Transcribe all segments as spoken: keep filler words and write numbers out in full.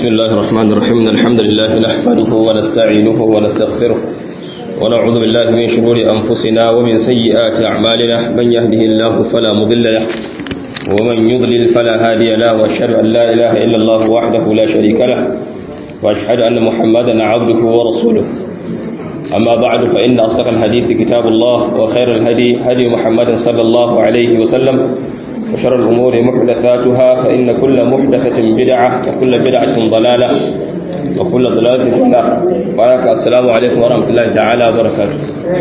بسم الله الرحمن الرحيم الحمد لله نحمده ونستعينه ونستغفره ونعوذ بالله من شرور أنفسنا ومن سيئات أعمالنا من يهده الله فلا مضل له ومن يضلل فلا هادي له وأشهد أن لا إله إلا الله وحده لا شريك له وأشهد أن محمدا عبده ورسوله أما بعد فإن أصدق الحديث كتاب الله وخير الهدي هدي محمد صلى الله عليه وسلم وشر الأمور محدثاتها فإن كل محدثة بدعة وكل بدعة ضلالة وكل ضلالة في النار. وعليك السلام عليكم ورحمة الله تعالى وبركاته.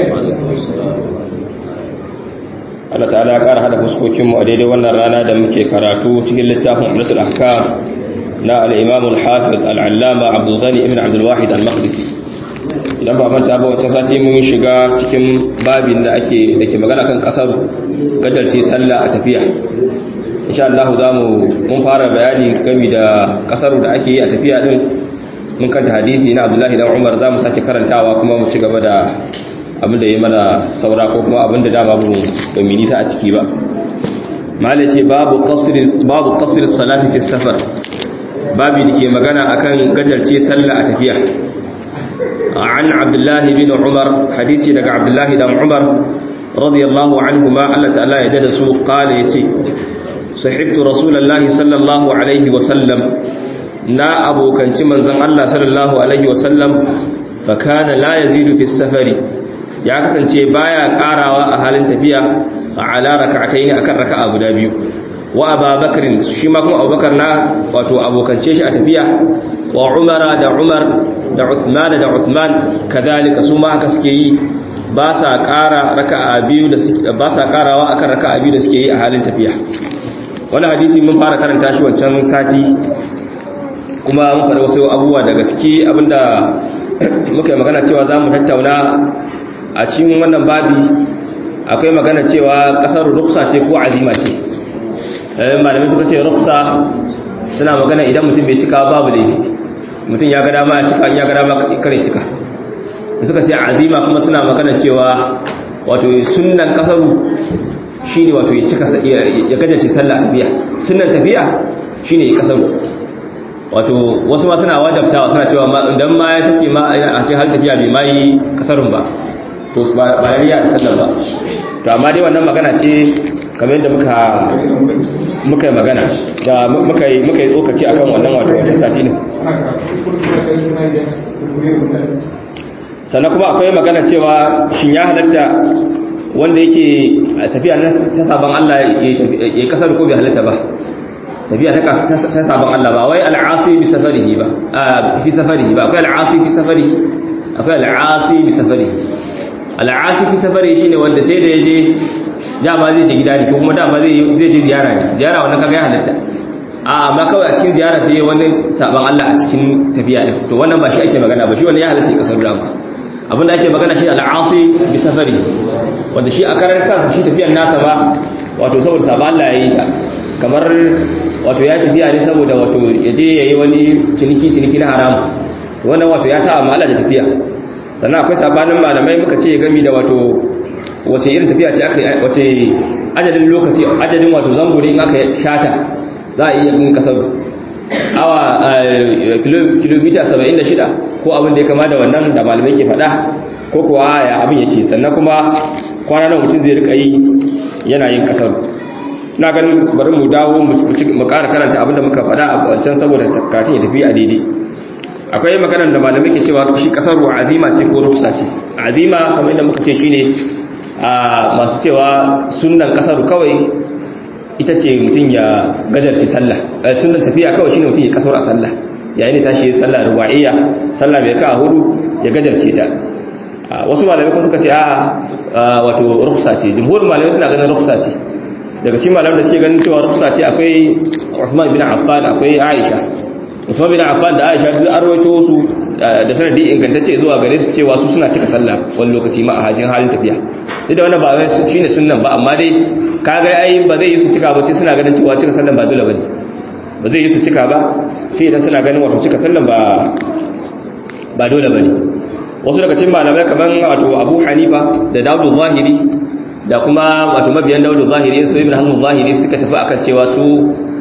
Allah ta'ala ya ƙara haɗa fuskokinmu a daidai wannan rana da muke karatu cikin littafin Umdatul Ahkam na al-Imam al-Hafiz al-Allama Abdul Ghani ibn Abdul Wahid al-Maqdisi. Idan ba manta ba wata sati mun shiga cikin babin da ake dake magana kan kasar gajarce sallah a tafiya. Insha Allah zamu mun fara bayani game da kasar da ake yi a tafiya din mun kanta hadisi na Abdullah ibn Umar zamu sake karantawa kuma mu ci gaba da abin da yayi mana saura ko kuma abin da dama mu ba mu nisa a ciki ba. Malace babu qasr babu qasr salati fi safar. Babi dake magana akan gajarce sallah a tafiya. عن عبد الله بن عمر حديثي لك عبد الله بن عمر رضي الله عنهما الله تعالى يدرسه قال يتي صحبت رسول الله صلى الله عليه وسلم نا أبو كنت من زن الله صلى الله عليه وسلم فكان لا يزيد في السفر يا كسن بايا كاراوا أهل تبيا على ركعتين أكر ركعة أبو دابيو وأبا بكر شمكم أبو بكر نا واتو أبو كنتش أتبيا وعمر دا عمر da Uthman da Uthman kadalika su ma haka suke yi ba sa ƙara raka'a biyu da ba sa ƙarawa akan raka'a biyu da suke yi a halin tafiya. Wannan hadisi mun fara karanta shi wancan sati kuma mun fara wasu abubuwa daga ciki abinda muka yi magana cewa zamu tattauna a cikin wannan babi akwai magana cewa kasar ruksa ce ko azima ce. Eh malamai suka ce ruksa suna magana idan mutum bai cika babu laifi. Mutum ya ga dama ya cika ya ga dama kare cika. Suka ce azima kuma suna magana cewa wato sunnan kasaru shine wato ya cika ya gajace sallah tafiya. Sunnan tafiya shine ya kasaru. Wato wasu ma suna wajabtawa suna cewa idan ma ya sake ma a ce har tafiya bai mai kasarun ba to ba ba ya da sallah ba. To amma dai wannan magana ce kamar yadda muka muka yi magana da muka yi muka yi tsokaci akan wannan wato wata sati ne. Sannan kuma akwai magana cewa shin ya halatta wanda yake tafiya ta saban Allah ya kasar ko bai halatta ba. Tafiya ta saban Allah ba wai al'asi bi safarihi ba fi safarihi ba akwai al'asi fi safarihi akwai al'asi bi safarihi. Al'asi fi safarihi shine wanda sai da yaje dama zai je gida ne ko kuma dama zai zai je ziyara ne ziyara wannan kaga ya halatta a amma kawai a cikin ziyara sai wani saban Allah a cikin tafiya din to wannan ba shi ake magana ba shi wannan ya halatta kasar dama abin da ake magana shi al-aasi bi safari wanda shi a karar kansa shi tafiyan nasa ba wato saboda saban Allah yayi ta kamar wato ya tafiya ne saboda wato yaje yayi wani ciniki ciniki na haram wannan wato ya sa amma Allah da tafiya sannan akwai sabanin malamai muka ce gami da wato wace irin tafiya ce aka wace adadin lokaci adadin wato zango ne in aka shata za a iya yin kasar awa kilomita saba'in da shida ko abin da ya kama da wannan da malamai ke faɗa ko kuwa ya abin yake sannan kuma kwana nan mutum zai rika yi yana yin kasar. Ina ganin bari mu dawo mu ƙara karanta abin da muka faɗa a wancan saboda karatun ya tafi a daidai. Akwai maganar da malamai ke cewa shi kasar wa azima ce ko rufsa ce. Azima kamar yadda muka ce shine a masu cewa sunnan kasaru kawai ita ce mutum ya gajarci sallah sunnan tafiya kawai shine mutum ya kasar a sallah yayin da tashi sallah ruwaiya sallah mai ka hudu ya gajarce ta. Wasu malamai kuma suka ce a wato ruksa ce jumhur malamai suna ganin ruksa ce daga cikin malamai da suke ganin cewa ruksa ce akwai Uthman bin Affan akwai Aisha. Uthman bin Affan da Aisha duk an rawaito su da sanadi ingantacce zuwa gare su cewa su suna cika sallah wani lokaci ma a hajin halin tafiya. Duk da wannan ba wai shine sunnan ba amma dai kaga ai ba zai yi su cika ba sai suna ganin cewa cika sallan ba dole bane. Ba zai yi su cika ba sai idan suna ganin wato cika sallan ba ba dole bane. Wasu daga cikin malamai kaman wato Abu Hanifa da Dawud al-Zahiri da kuma wato mabiyan Dawud al-Zahiri sai Ibn Hazm al-Zahiri suka tafi akan cewa su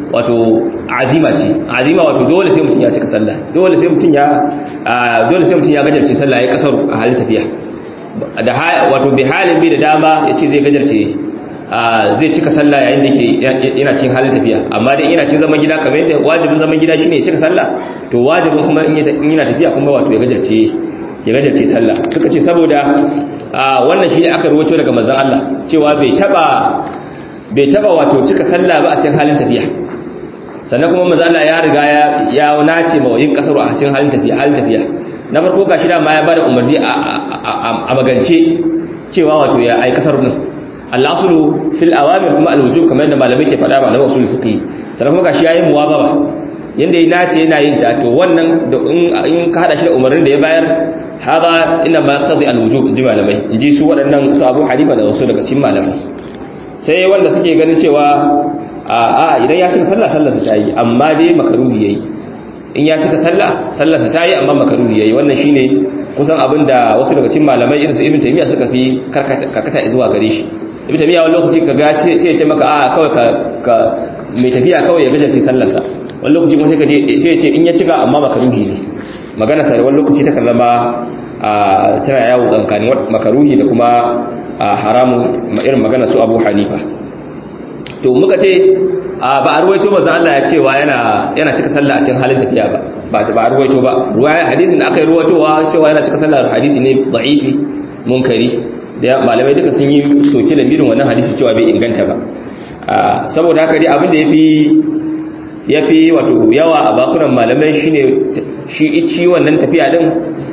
wato azima ce azima wato dole sai mutum ya cika sallah dole sai mutum ya dole sai mutum ya gajarce sallah ya kasar a halin tafiya da wato bi halin bi da dama yace zai gajarce zai cika sallah yayin da yake yana cikin halin tafiya amma dai yana cikin zaman gida kamar yadda wajibin zaman gida shine ya cika sallah to wajibin kuma in yana tafiya kuma wato ya gajarce ya gajarce sallah suka ce saboda wannan shi ne aka rawaito daga manzon Allah cewa bai taba bai taba wato cika sallah ba a cikin halin tafiya sannan kuma manzon Allah ya riga ya ya nace ma yin kasaru a cikin halin tafiya halin tafiya na farko gashi da ma ya bada umarni a magance cewa wato ya ai kasar din al-aslu fil awamir kuma al-wujub kamar yadda malamai ke faɗa ba na usul fiqh sannan kuma gashi yayin muwazaba yanda ya nace yana yin ta to wannan da in ka hada shi da umarnin da ya bayar hada inna ma yaqtadi al-wujub inji malamai inji su waɗannan su Abu Hanifa da wasu daga cikin malamai sai wanda suke ganin cewa a idan ya cika sallah sallarsa ta yi amma dai makaruhi yayi in ya cika sallah sallarsa ta yi amma makaruhi yayi wannan shine kusan abinda wasu daga cikin malamai irin su Ibn Taymiyyah suka fi karkata zuwa gare shi Ibn Taymiyyah wani lokaci kaga sai ya ce maka a kawai ka mai tafiya kawai ya gajarce sallarsa wani lokaci kuma sai ka je sai ya ce in ya cika amma makaruhi ne magana sai wani lokaci ta zama tana yawo tsankani makaruhi da kuma haramu irin magana su Abu Hanifa to muka ce ba a ruwaito manzo Allah ya cewa yana yana cika sallah a cikin halin tafiya ba ba ba a ruwaito ba ruwaya hadisin da aka yi ruwaitowa cewa yana cika sallah hadisi ne da'ifi munkari da malamai duka sun yi soki da mirin wannan hadisi cewa bai inganta ba saboda haka dai abin da yafi yafi wato yawa a bakunan malamai shine shi ici wannan tafiya din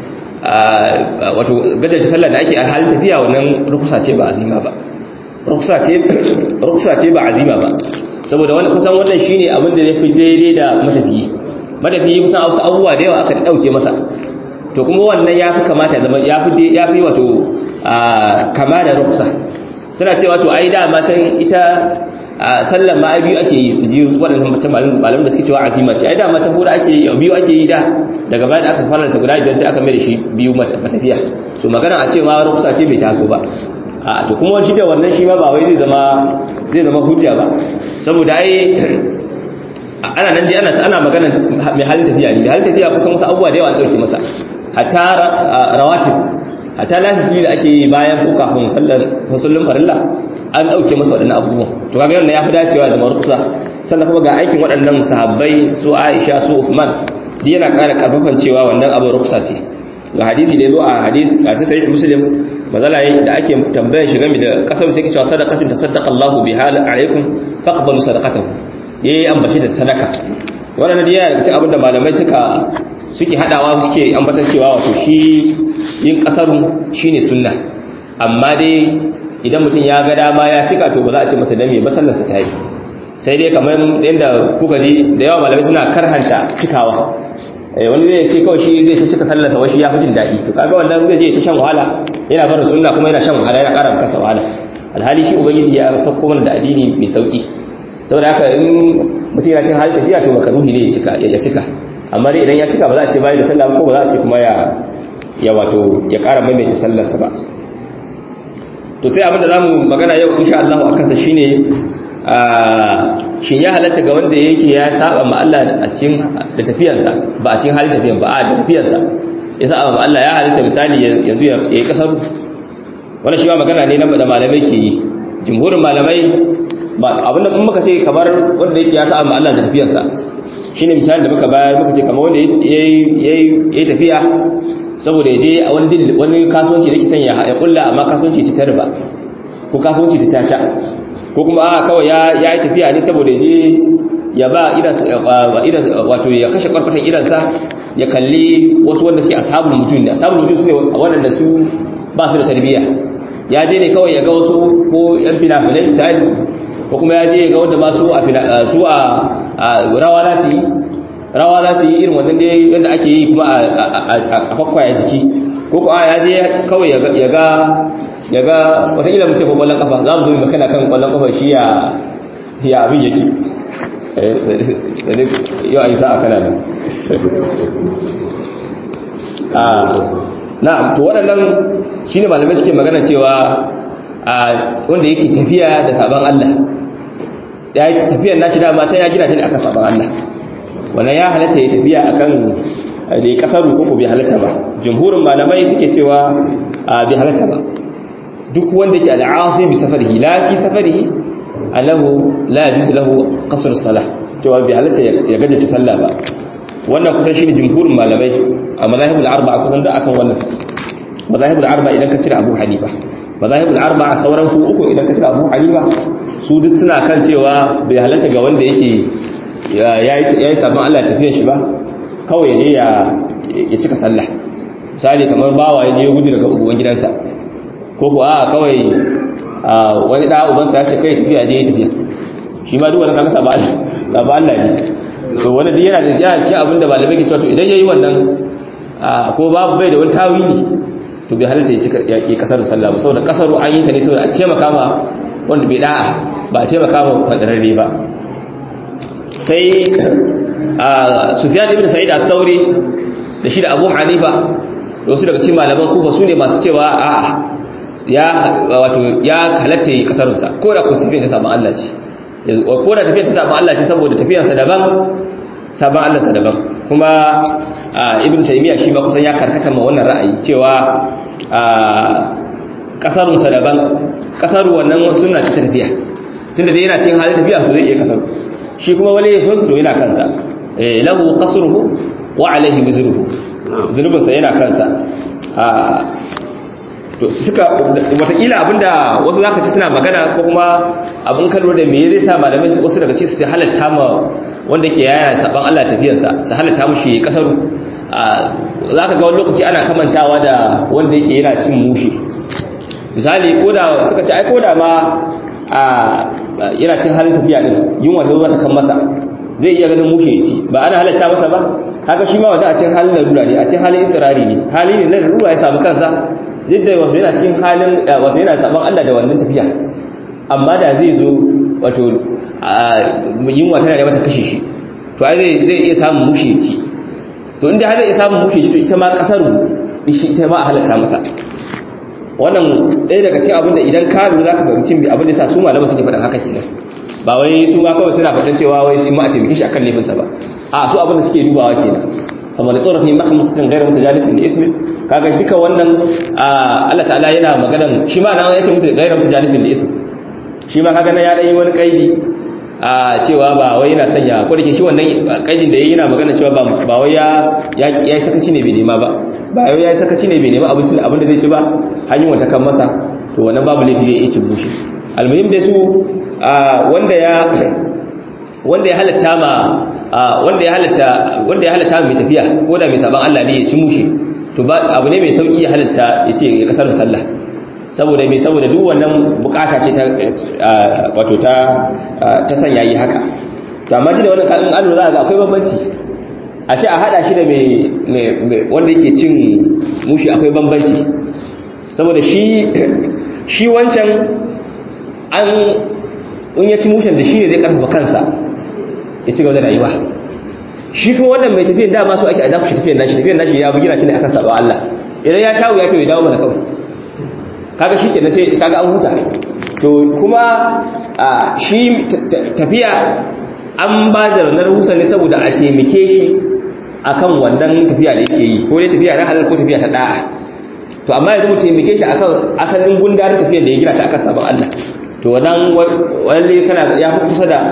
wato gajarta sallah da ake a halin tafiya wannan rukusa ce ba azima ba rukusa ce rukusa ce ba azima ba saboda wannan kusan wannan shine abin da yafi daidai da matafiyi matafiyi kusan abubuwa da yawa aka dauke masa to kuma wannan yafi kamata zama yafi yafi wato kama da rukusa suna cewa to ai da matan ita sallan ma biyu ake yi ji waɗannan mutum malamin da suke cewa azima ce ai da matan hura ake yi biyu ake yi da daga baya da aka fara ta guda biyar sai aka mai da shi biyu matafiya to magana a ce ma rukusa ce bai taso ba a to kuma shi da wannan shi ma ba wai zai zama zai zama hujja ba saboda ai ana nan dai ana ana magana mai halin tafiya ne mai halin tafiya kusan wasu abubuwa da yawa an dauke masa hatta rawatib hatta lafifi da ake yi bayan ko kafin sallar fasallin farilla an dauke masa waɗannan abubuwan to kaga wannan yafi dacewa da marukusa sannan kuma ga aikin waɗannan sahabbai su Aisha su Uthman duk yana ƙara karfafan cewa wannan abu ruksa ce ga hadisi da yazo a hadisi a sahih Muslim mazala da ake tambayar shi game da kasar sai cewa sadaqatun tasaddaqa Allahu biha alaikum faqbalu sadaqatahu yayi ambaci da sadaka wannan da yana cikin abin da malamai suka suke hadawa suke ambatan cewa wato shi yin kasarun shine sunna amma dai idan mutum ya ga dama ya cika to ba za a ce masa dame ba sallarsa ta yi sai dai kamar yadda kuka ji da yawa malamai suna karhanta cikawa wani zai ce kawai shi zai ta cika sallarsa wai shi ya fi jin daɗi to kaga wannan zai je ta shan wahala yana barin sunna kuma yana shan wahala yana ƙara masa wahala alhali shi ubangiji ya sauko mana da addini mai sauki saboda haka in mutum yana cin hali tafiya to makaruhi ne ya cika ya cika amma dai idan ya cika ba za a ce bayan da sallah ko ba za a ce kuma ya ya wato ya ƙara maimaita sallarsa ba to sai abinda zamu magana yau insha Allah a kansa shine shin ya halatta ga wanda yake ya saba ma Allah a cikin da tafiyarsa ba a cikin halin tafiyan ba a da tafiyarsa ya saba ma Allah ya halatta misali yanzu ya yi kasar wannan shi ba magana ne da malamai ke yi jumhurin malamai ba abinda in muka ce kamar wanda yake ya saba ma Allah da tafiyarsa shine misali da muka bayar muka ce kamar wanda yayi yayi tafiya saboda ya je a wani wani kasuwanci da kitan ya kulla amma kasuwanci ta tarba ko kasuwanci ta caca ko kuma a kawai ya yi tafiya ne saboda ya je ya ba idan wato ya kashe karfatan idansa ya kalli wasu wanda suke ashabul mujun ne ashabul mujun su ne waɗanda su ba su da tarbiyya ya je ne kawai ya ga wasu ko yan fina-finai misali ko kuma ya je ga wanda ba su a rawa za su yi rawa za su yi irin wannan dai yadda ake yi kuma a kwakwaya jiki ko ko ya je kawai ya ga ya ga wataƙila mace ko ƙwallon ƙafa za mu zo makana kan ƙwallon ƙafa shi ya ya abin yake yau a yi sa'a kana nan na'am to waɗannan shi ne malamai suke magana cewa wanda yake tafiya da sabon Allah ya yi tafiyar nashi dama sai ya gina ta ne akan saban Allah wannan ya halatta ya tafiya akan da ya kasaru ko bai halatta ba jumhurin malamai suke cewa bai halatta ba duk wanda ke al'asi bi safarihi la fi safarihi alahu la yajuzu lahu qasr as-salah cewa bai halatta ya gajace sallah ba wannan kusan shine jumhurin malamai a mazahibul arba'a kusan da akan wannan mazahibul arba'a idan ka cire Abu Hanifa mazahibul arba'a sauran su uku idan ka cire Abu Hanifa su duk suna kan cewa bai halatta ga wanda yake yayi yayi sabon Allah tafiyar shi ba kawai yaje ya ya cika sallah misali kamar bawa yaje ya gudu daga uban gidansa ko ko a kawai wani da ubansa ya ce kai tafiya je tafiya shi ma duk wanda kaga sabon Allah sabon Allah ne to wani duk yana da ya ci abinda malamai ke cewa to idan yayi wannan ko babu bai da wani tawili to bai halatta ya cika ya kasar sallah ba saboda kasaru an yi ta ne saboda a taimaka ma wanda bai da'a ba a taimaka ma fadararre ba sai Sufyan ibn Sa'id al-Thawri da shi da Abu Hanifa da wasu daga cikin malaman Kufa su ne masu cewa a'a ya wato ya halatta yi kasarunsa ko da ko tafiyar ta saban Allah ce ko da tafiyar ta saban Allah ce saboda tafiyarsa daban saban Allah sa daban kuma Ibn Taymiyyah shi ba kusan ya karkata ma wannan ra'ayi cewa kasarunsa daban kasaru wannan sunna ce ta tafiya tunda dai yana cikin halin tafiya to zai iya kasaru shi kuma wani ya fansu to yana kansa eh lahu qasruhu wa alayhi wizruhu zunubinsa yana kansa to suka watakila abinda wasu zaka ci suna magana ko kuma abin kallo da me zai sa malamai su wasu daga ci su halatta ma wanda ke yaya saban Allah tafiyarsa su halatta mushi kasaru zaka ga wani lokaci ana kamantawa da wanda yake yana cin mushi misali koda suka ce ai koda ma yana cin halin tafiya din yunwa ta zo ta kan masa zai iya ganin mushe ya ci ba ana halatta masa ba haka shi ma wanda a cin halin larura ne a cin halin intirari ne hali ne na larura ya samu kansa yadda wanda yana cin halin wato yana saban Allah da wannan tafiya amma da zai zo wato yunwa tana da mata kashe shi to ai zai zai iya samun mushe ya ci to inda har zai iya samun mushe ya ci to ita ma kasaru ita ma a halatta masa wannan ɗaya daga cikin abinda idan ka lura zaka fahimci abin da yasa su malama suke faɗan haka kenan ba wai su ma kawai suna faɗan cewa wai su ma a taimake shi akan laifinsa ba a su abin da suke dubawa kenan amma da tsoron yin mahammasin gairar mutajalifin da ismin kaga duka wannan Allah ta'ala yana maganan shi ma na ya ce mutu gairar mutajalifin da ismin shi ma kaga na ya ɗanyi wani ƙaidi a cewa ba wai yana sanya ko da ke shi wannan ƙaidin da ya yi yana magana cewa ba wai ya yi sakaci ne bai nema ba ba yau ya yi sakaci ne bai nema abincin abin da zai ci ba hanyar wata kan masa to wannan babu laifi zai iya cin bushe almuhim dai su wanda ya wanda ya halatta ma wanda ya halatta wanda ya halatta mai tafiya ko da mai saban Allah ne ya ci mushe to ba abu ne mai sauki ya halatta yace ya kasar sallah saboda mai saboda duk wannan bukata ce ta wato ta ta sanya yi haka to amma da wannan kan an lura ga akwai bambanci a ce a hada shi da mai wanda yake cin mushi akwai bambanci saboda shi shi wancan an in ya ci mushen da shi ne zai karfafa kansa ya ci gaba da rayuwa shi kuma wannan mai tafiyan dama su ake a dakushe tafiyan nashi tafiyan nashi ya bugina shi ne akan saba Allah idan ya shawo ya to ya dawo mana kawai kaga shi kenan sai kaga an huta to kuma shi tafiya an ba da ranar husa ne saboda a taimake shi akan wannan tafiya da yake yi ko dai tafiya na halal ko tafiya ta da'a to amma yanzu mu taimake shi akan asalin gundarin tafiyar da ya gina ta akan sabon Allah to wannan walle kana ya fi kusa da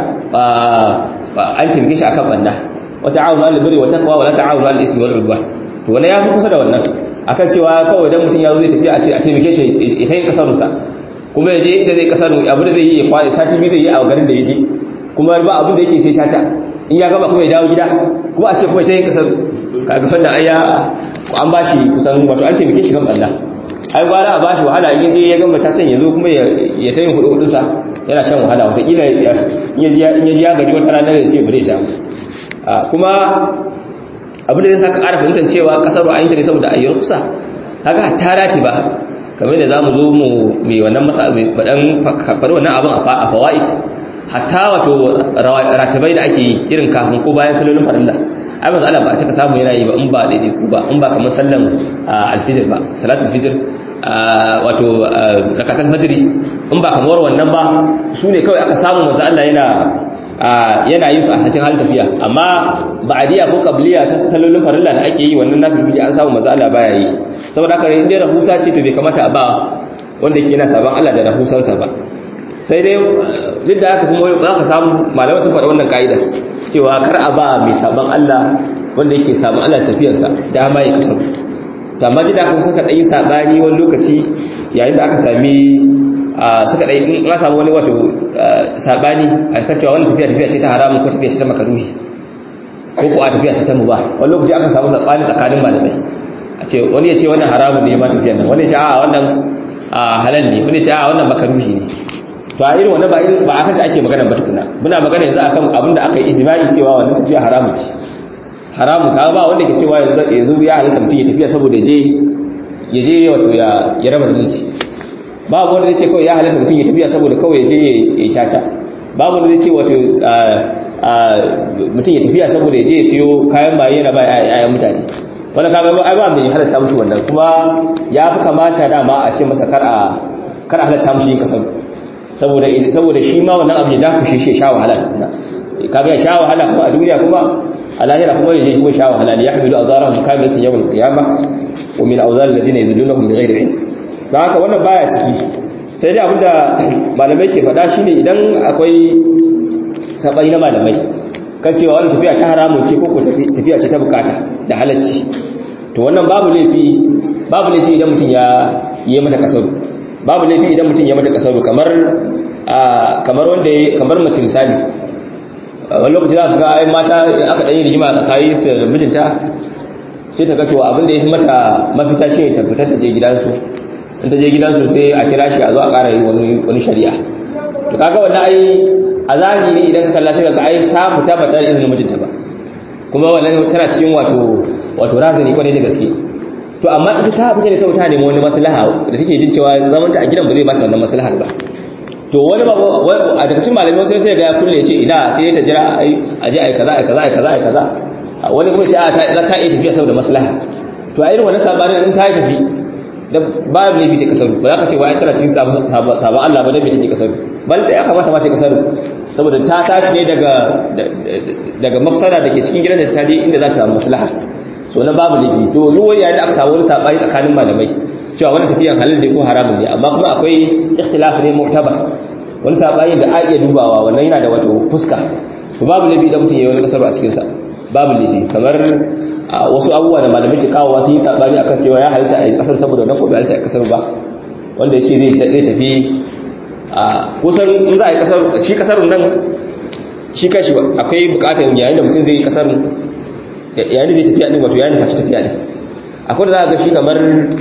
an taimake shi akan banda wa ta'awunu 'alal birri wa taqwa wa la ta'awunu 'alal ithmi wal 'udwan to wannan ya fi kusa da wannan akan cewa kawai dan mutun ya zo zai tafiya a ce a taimake shi ita yin kasarunsa kuma ya je inda zai kasaru abu da zai yi ya kware sati biyu zai yi a garin da ya je kuma ba abin da yake sai shata in ya gaba kuma ya dawo gida kuma a ce kuma ta yin kasar kaga fannin ayya an ba shi kusan wato an taimake shi kan balla ai gwara a ba shi wahala in dai ya gamba ta san ya zo kuma ya ta yin hudu hudunsa yana shan wahala wataƙila in ya ji ya gari wata rana ya ce ba zai dawo kuma abin da zai sa ka ƙara fahimtar cewa kasar a intanet saboda a yi rukusa haka ta rati ba kamar da za mu zo mu mai wannan masa faɗan faɗi wannan abin a fawa'id hatta wato ratabai da ake yi irin kafin ko bayan salolin farilla ai ba Allah ba a cika samu yana yi ba in ba daidai ku ba in ba kamar sallan alfijir ba salatul fijir wato rakatan fajri in ba kamar wannan ba su ne kawai aka samu manzo Allah yana yana yin su a cikin halin tafiya amma ba'diya ko qabliya ta sallolin farilla da ake yi wannan nafi an samu manzo Allah baya yi saboda haka in dai rahusa ce to bai kamata a ba wanda ke yana saban Allah da rahusansa ba sai dai duk da haka kuma za ka samu malamai sun faɗa wannan ka'idar cewa kar a ba mai saban Allah wanda yake saban Allah tafiyarsa dama ya kasar to amma duk da haka suka ɗan yi sabani wani lokaci yayin da aka sami suka ɗan in an samu wani wato sabani a kan cewa wannan tafiya tafiya ce ta haramun ko tafiya ce ta makaruhi ko ko a tafiya ce ta mubah wani lokaci aka samu sabani tsakanin malamai a ce wani ya ce wannan haramun ne ma tafiyar nan wani ya ce a wannan halal ne wani ya ce a wannan makaruhi ne to a irin wannan ba ba akan ta ake magana ba tukuna muna magana yanzu akan abinda aka yi ijma'i cewa wannan tafiya haramu ce haramu ka ba wanda ke cewa yanzu yanzu ya halatta mutum ya tafiya saboda je ya je wato ya ya raba zumunci babu wanda zai ce kawai ya halatta mutum ya tafiya saboda kawai ya je ya caca babu wanda zai ce wato mutum ya tafiya saboda ya je ya siyo kayan maye yana ba yayan mutane wanda kaga ai ba mai halatta musu wannan kuma ya fi kamata dama a ce masa kar a kar a halatta mushi yin kasar saboda saboda shi ma wannan abu ya dakushe shi sha wahala kaga ya sha wahala kuma a duniya kuma a lahira kuma yaje kuma sha wahala ya hamilu azarahum kamilatan yawm al-qiyamah wa min awzar alladhina yudillunhum bighayri ilm dan haka wannan baya ciki sai dai abinda malamai ke faɗa shine idan akwai sabai na malamai kan cewa wannan tafiya ta haramun ce ko tafiya ce ta bukata da halacci to wannan babu laifi babu laifi idan mutum ya yi mata kasaru babu laifi idan mutum ya mata kasaru kamar kamar wanda kamar mace misali wani lokaci za ka ga ai mata aka ɗanyi rigima tsakanin su da mijinta sai ta ga to abin da ya fi mata mafita shi ta fita ta je gidansu in ta je gidansu sai a kira shi a zo a ƙara yi wani shari'a to kaga wannan ai a zahiri idan ka kalla sai ka ai ta fita ba tare da izinin mijinta ba kuma wannan tana cikin wato wato razani kwarai da gaske to amma ita ta fita ne saboda ta nemi wani maslaha da take jin cewa zaman ta a gidan ba zai bata wannan maslahar ba to wani ba a daga cikin malamai sai sai ga ya kulle ce ina sai ta jira ai aje ai kaza ai kaza ai kaza ai kaza wani kuma ce a ta ta yi tafiya saboda maslaha to a irin wannan sabanin in ta tafi da babu ne bi ta kasaru ba za ka ce wai tana cikin sabon Allah ba dan bi take kasaru bal da ya kamata ma ta kasaru saboda ta tashi ne daga daga mafsada dake cikin gidan da ta je inda za ta samu maslaha so na babu laifi to zuwa yayin da aka samu wani sabani tsakanin malamai cewa wannan tafiyan halal ne ko haramun ne amma kuma akwai ikhtilaf ne mu'tabar wani sabani da a iya dubawa wannan yana da wato fuska to babu laifi idan mutum yayi wani kasar a cikin sa babu laifi kamar wasu abubuwa da malamai ke kawo sun yi sabani akan cewa ya halitta a kasar saboda wannan ko bai halitta a kasar ba wanda yace zai zai tafi a kusan in za a yi kasar shi kasarun nan shi kashi akwai bukatar yayin da mutum zai yi kasarun yayin da zai tafiya din wato yayin da faci tafiya din akwai da za ka ga shi kamar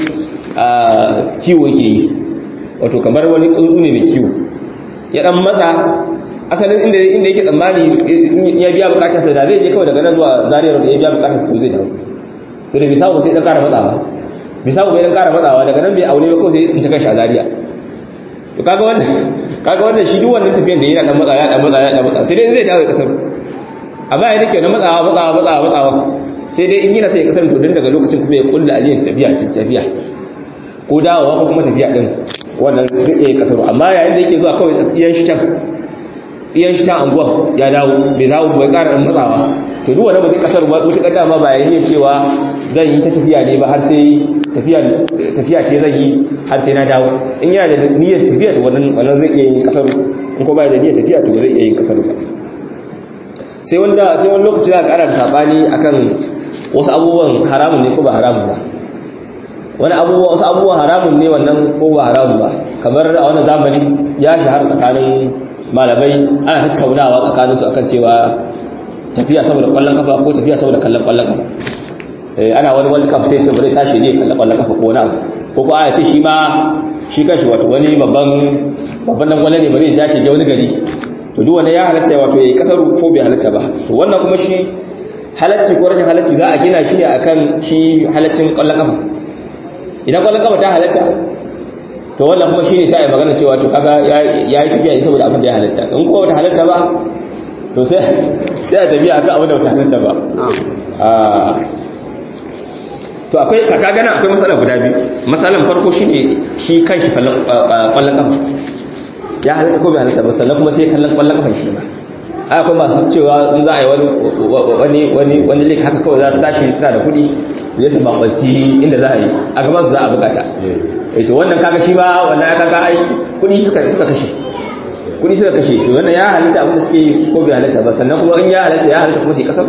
kiwo yake yi wato kamar wani tsuntsu ne mai kiwo ya dan matsa asalin inda inda yake tsammani ya biya bukatarsa da zai je kawai daga nan zuwa zariyar da ya biya bukatarsa to zai dawo to da bisawo sai dan kara matsawa bisawo bai dan kara matsawa daga nan bai aure ba kawai sai tsinci kanshi a zariya to kaga wannan kaga wannan shi duk wannan tafiyan da yana dan matsa ya dan matsa ya dan matsa sai dai zai dawo ya kasar amma ya nake na matsawa matsawa matsawa matsawa sai dai in yana sai ya kasar to dan daga lokacin kuma ya kulla aliyar tafiya tafiya ko dawowa ko kuma tafiya din wannan zai iya kasar amma yayin da yake zuwa kawai iyan shi can iyan shi can anguwa ya dawo bai dawo bai ƙara matsawa to duk wanda ba zai kasar wata kada ma ba yayin cewa zan yi ta tafiya ne ba har sai tafiya tafiya ce zan yi har sai na dawo in yana da niyyar tafiya to wannan wannan zai iya yin kasar in ko ba da niyyar tafiya to zai iya yin kasar ba sai wanda sai wani lokaci za ka ƙara sabani akan wasu abubuwan haramun ne ko ba haramun ba wani abubuwa wasu abubuwa haramun ne wannan ko ba haramun ba kamar a wannan zamani ya shahara tsakanin malamai ana tattaunawa tsakanin su akan cewa tafiya saboda kwallon kafa ko tafiya saboda kallon kwallon kafa eh ana wani world cup sai saboda tashi ne kallon kwallon kafa ko wani abu ko ko aya ce shi ma shi kashi wato wani babban babban dan gwala ne bare ya tashi ga wani gari to duk wanda ya halatta wato yayi kasar ko bai halatta ba to wannan kuma shi halacci ko rashin halacci za a gina shi ne akan shi halaccin kwallon kafa idan kwallon kafa ta halatta to wannan kuma shine sai ai magana cewa to kaga yayi tafiya ne saboda abin da ya halatta in kuma bata halatta ba to sai sai a tafiya akan abin da bata halatta ba ah to akwai ka gana akwai matsala guda biyu. Matsalan farko shine shi kanshi kallon kwallon kafa ya halatta ko bai halatta ba, sannan kuma sai kallon kwallon kafa shi ba. ai akwai masu cewa in za a yi wani wani wani wani lake haka kawai za su tashi suna da kuɗi zai su bakwanci inda za a yi a gaban su za a bukata. eh to wannan kaga shi ba wannan ya kaga ai kuɗi suka suka kashe kuɗi suka kashe to wannan ya halatta abin da suke yi ko bai halatta ba, sannan kuma in ya halatta ya halatta kuma sai kasar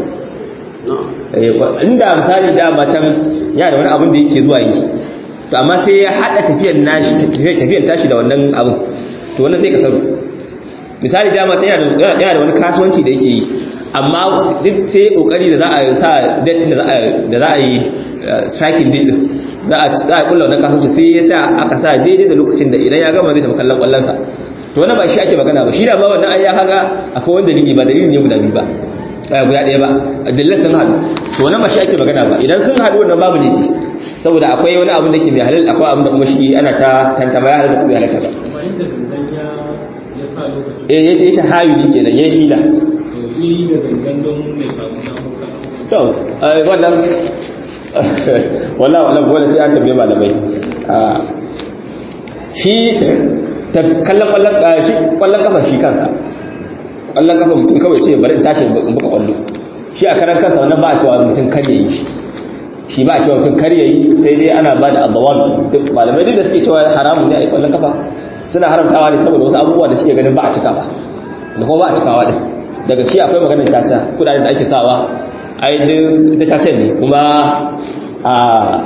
inda misali da can ya da wani abin da yake zuwa yi to amma sai ya hada tafiyar nashi tafiyar tashi da wannan abin to wannan sai kasar misali da mata yana da yana da wani kasuwanci da yake yi amma duk sai kokari da za a sa date da za a da za a yi striking date din za a za a kulla wannan kasuwanci sai ya sa aka sa daidai da lokacin da idan ya gama zai tafi kallon kwallon sa to wannan ba shi ake magana ba, shi da ba wannan ai ya kaga akwai wanda dalili ba dalili ne guda biyu ba guda ɗaya ba dalilan sun haɗu to wannan ba shi ake magana ba. Idan sun haɗu wannan babu ne saboda akwai wani abin da ke mai halal akwai abin da kuma shi ana ta tantama ya halal da kuma halaka ba. eh yace ita hayuli kenan yayi hila to wannan wallahi wallahi wala sai an tambaye malamai shi kallon kallon shi kallon kafa shi kansa kallon kafa mutum kawai ce bari tashi in buka kwallo shi a karan kansa wannan ba a cewa mutum kar yayi shi shi ba a cewa mutum kar yayi sai dai ana ba da adawal duk malamai duk da suke cewa haramun ne a yi kallon kafa suna haramtawa ne saboda wasu abubuwa da suke ganin ba a cika ba da kuma ba a cikawa din daga shi akwai maganar caca kudaden da ake sawa ai da cacen ne kuma a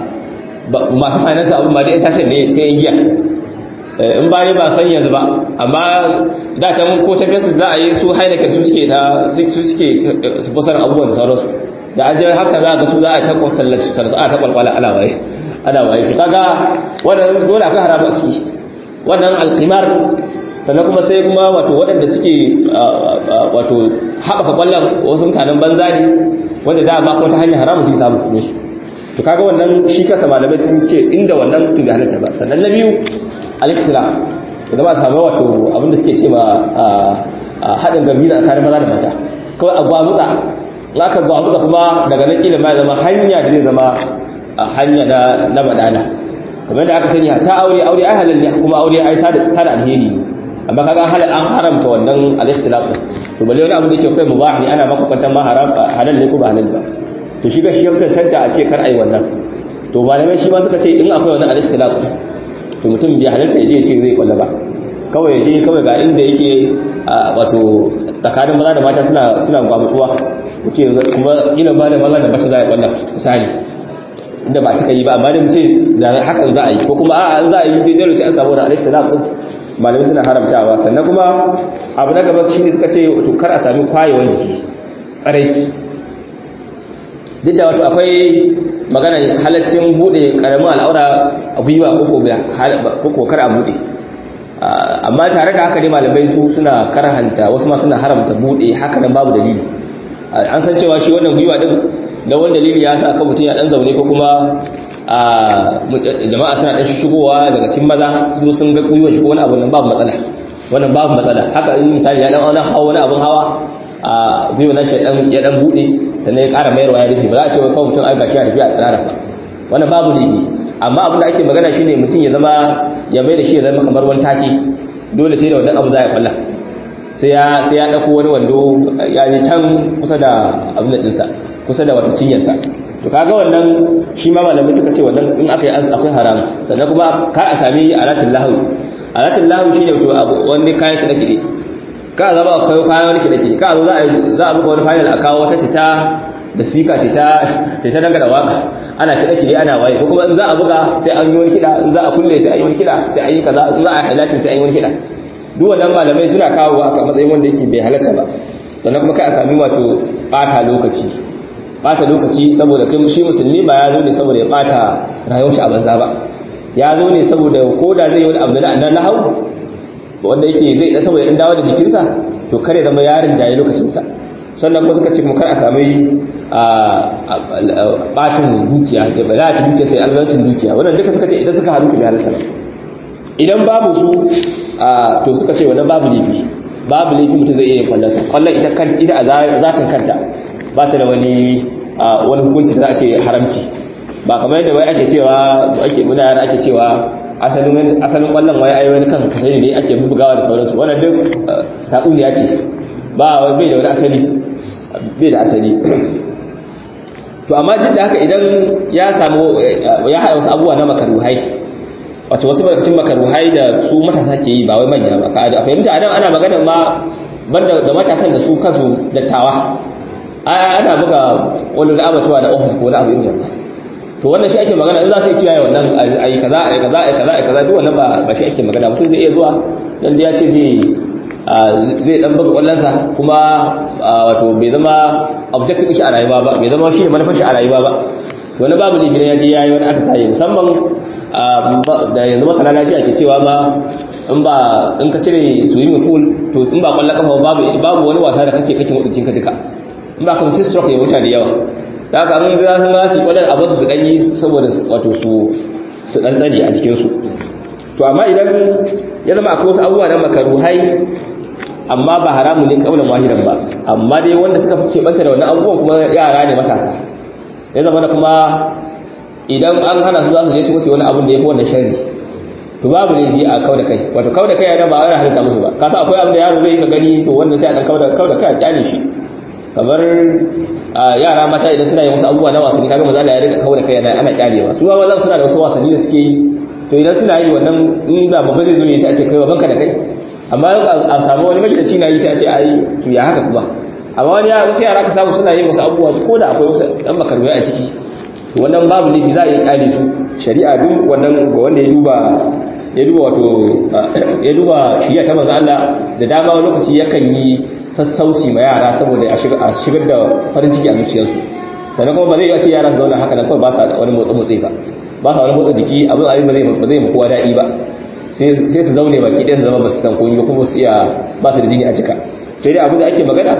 masu finance abin ma da ya cacen ne sai yin giya in ba ne ba san yanzu ba amma da can ko tafiyar su za a yi su Heineken su suke ta su suke su fasar abubuwan da sauransu da an je haka za ga su za a tabbata tallace su a ta kwalkwala ana waye ana waye su kaga wannan dole akwai haramu a ciki wannan alqimar sannan kuma sai kuma wato waɗanda suke wato haɓaka kwallon wasu mutanen banza ne wanda da ba kuma ta hanyar haramu su samu kuɗi to kaga wannan shi kasa malamai sun ce inda wannan to bai halatta ba. Sannan na biyu al-ikhtilaf da ba samu wato abinda suke ce ma haɗin gambira tsakanin maza da mata kawai a gwamutsa in aka gwamutsa kuma daga nan ilin ma zama hanya da zai zama hanya na badana kamar da aka sani ta aure aure ai halal ne kuma aure ai sada alheri amma kaga halal an haramta wannan al-ikhtilaf to balle wani abu da yake kai mubah ne ana maka kwantan ma haram halal ne ko ba halal ba to shi ga shi ya tantance a ce kar ai wannan to malamai shi ma suka ce in akwai wannan al-ikhtilaf to mutum bai halarta yaje ce zai kwalla ba kawai yaje kawai ga inda yake wato tsakanin maza da mata suna suna gwamnatuwa kuce kuma ila ba da maza da mace za a kwalla misali inda ba cika yi ba amma da mutum da hakan za a yi ko kuma a'a an za a yi dai sai an samu da al-ikhtilaf din malamai suna haramtawa. Sannan kuma abu na gaba shine suka ce to kar a sami kwayewar jiki tsaraici duk da wato akwai magana halaccin bude karamin al'aura a gwiwa ko ko kar a bude amma tare da haka ne malamai su suna karhanta wasu ma suna haramta bude haka nan babu dalili. An san cewa shi wannan gwiwa din da wani dalili ya sa ka mutum ya dan zaune ko kuma jama'a suna dan shigowa daga cikin maza su sun ga gwiwa shi ko wani abu nan babu matsala wannan babu matsala haka in misali ya dan auna hawa wani abun hawa a gwiwa na shi ya dan bude sannan ya ƙara mayarwa ya rufe ba za a ce kawai mutum ai gashi ya tafi a tsirara ba wannan babu laifi. Amma abin da ake magana shine mutum ya zama ya mai da shi ya zama kamar wani take dole sai da wannan abu za ya kwalla sai ya sai ya dauko wani wando ya yi can kusa da abin da dinsa kusa da wata cinyarsa to kaga wannan shi ma malamai suka ce wannan in aka yi akwai haram. Sannan kuma ka a sami alatul lahu alatul lahu shine to wani kayan kida kide ka zama akwai kayan wani kida kide ka zo za a za a buga wani final a kawo wata tita da speaker tita tita daga da waka ana kida kide ana waye ko kuma in za a buga sai an yi wani kida in za a kulle sai an yi wani kida sai an yi kaza in za a highlighting sai an yi wani kida duk wannan malamai suna kawo a matsayin wanda yake bai halatta ba. Sannan kuma kai a sami wato bata lokaci bata lokaci saboda kai shi musulmi ba ya zo ne saboda ya bata rayuwar shi a banza ba ya zo ne saboda koda zai yi wani abu da nan lahu wanda yake zai da saboda in dawo da jikinsa to kare zama yarin jaye lokacinsa. Sannan kuma suka ce mu kar a sami bacin dukiya da bala'ati dukiya sai albancin dukiya wannan duka suka ce idan suka haru bai halatta ba. Idan babu su to suka ce wannan babu lifi babu lifi mutum zai iya yin kwallonsa kwallon ita kan ita a zatin kanta ba ta da wani wani hukunci da za a ce haramci ba kamar yadda wai ake cewa ake muna yana ake cewa asalin asalin kwallon wai ai wani kan kasai ne ake bugawa da sauransu wannan duk tatsuniya ce ba wai bai da wani asali bai da asali to amma jin da haka idan ya samu ya haɗa wasu abubuwa na makaruhai wato wasu cikin makaruhai da su matasa ke yi ba wai manya ba ka a fahimta anan ana magana ma banda da matasan da su kansu dattawa ana buga wani da abatuwa da ofis ko na abu irin wannan to wannan shi ake magana in za su yi kiyaye wannan ayi kaza ayi kaza ayi kaza ayi kaza duk wannan ba ba shi ake magana mutum zai iya zuwa dan da ya ce zai zai dan buga kwallonsa kuma wato bai zama objective shi a rayuwa ba bai zama shi ne manufar shi a rayuwa ba wani babu ne ya je yayi wani aka saye musamman da yanzu masana lafiya ke cewa ma in ba in ka cire swimming pool to in ba kwallon kafa babu babu wani wasa da kake kake mutuncin ka duka in ba kuma sai stroke ya wuta da yawa da haka an za su ma su kwallon a basu su dan yi saboda wato su su dan tsani a cikin su to amma idan ya zama akwai wasu abubuwa na makaruhai amma ba haramun ne kaulan wahidan ba amma dai wanda suka fi keɓanta da wannan abubuwan kuma yara ne matasa ya zama na kuma idan an hana su za su je su wasu wani abun da ya fi wannan sharri to babu laifi a kauda kai wato kauda kai yana ba wani halitta musu ba kasa akwai abin da yaro zai ka gani to wanda sai a dan kauda kauda kai a kyale shi kamar yara mata idan suna yin wasu abubuwa na wasanni kaga maza da ya rika kauda kai yana ana kyalewa su ma maza suna da wasu wasanni da suke yi to idan suna yi wannan in da babba zai zo yi sai a ce kai babanka da kai amma a samu wani magidanci na yi sai a ce ai to ya haka kuma amma wani wasu yara ka samu suna yin wasu abubuwa ko da akwai wasu dan makarwai a ciki to wannan babu laifi za a yi kyale su shari'a duk wannan ga wanda ya duba ya duba wato ya duba shari'a ta manzo Allah da dama wani lokaci yakan yi sassauci ma yara saboda a shigar da farin ciki a zuciyarsu sannan kuma ba zai yi ce yara su zauna haka nan kawai ba sa wani motsa motsi ba ba sa wani motsa jiki abin abin ba zai ba zai kowa daɗi ba sai su zaune baki ɗaya su zama ba su san komai kuma su iya ba su da jini a jika sai dai abin da ake magana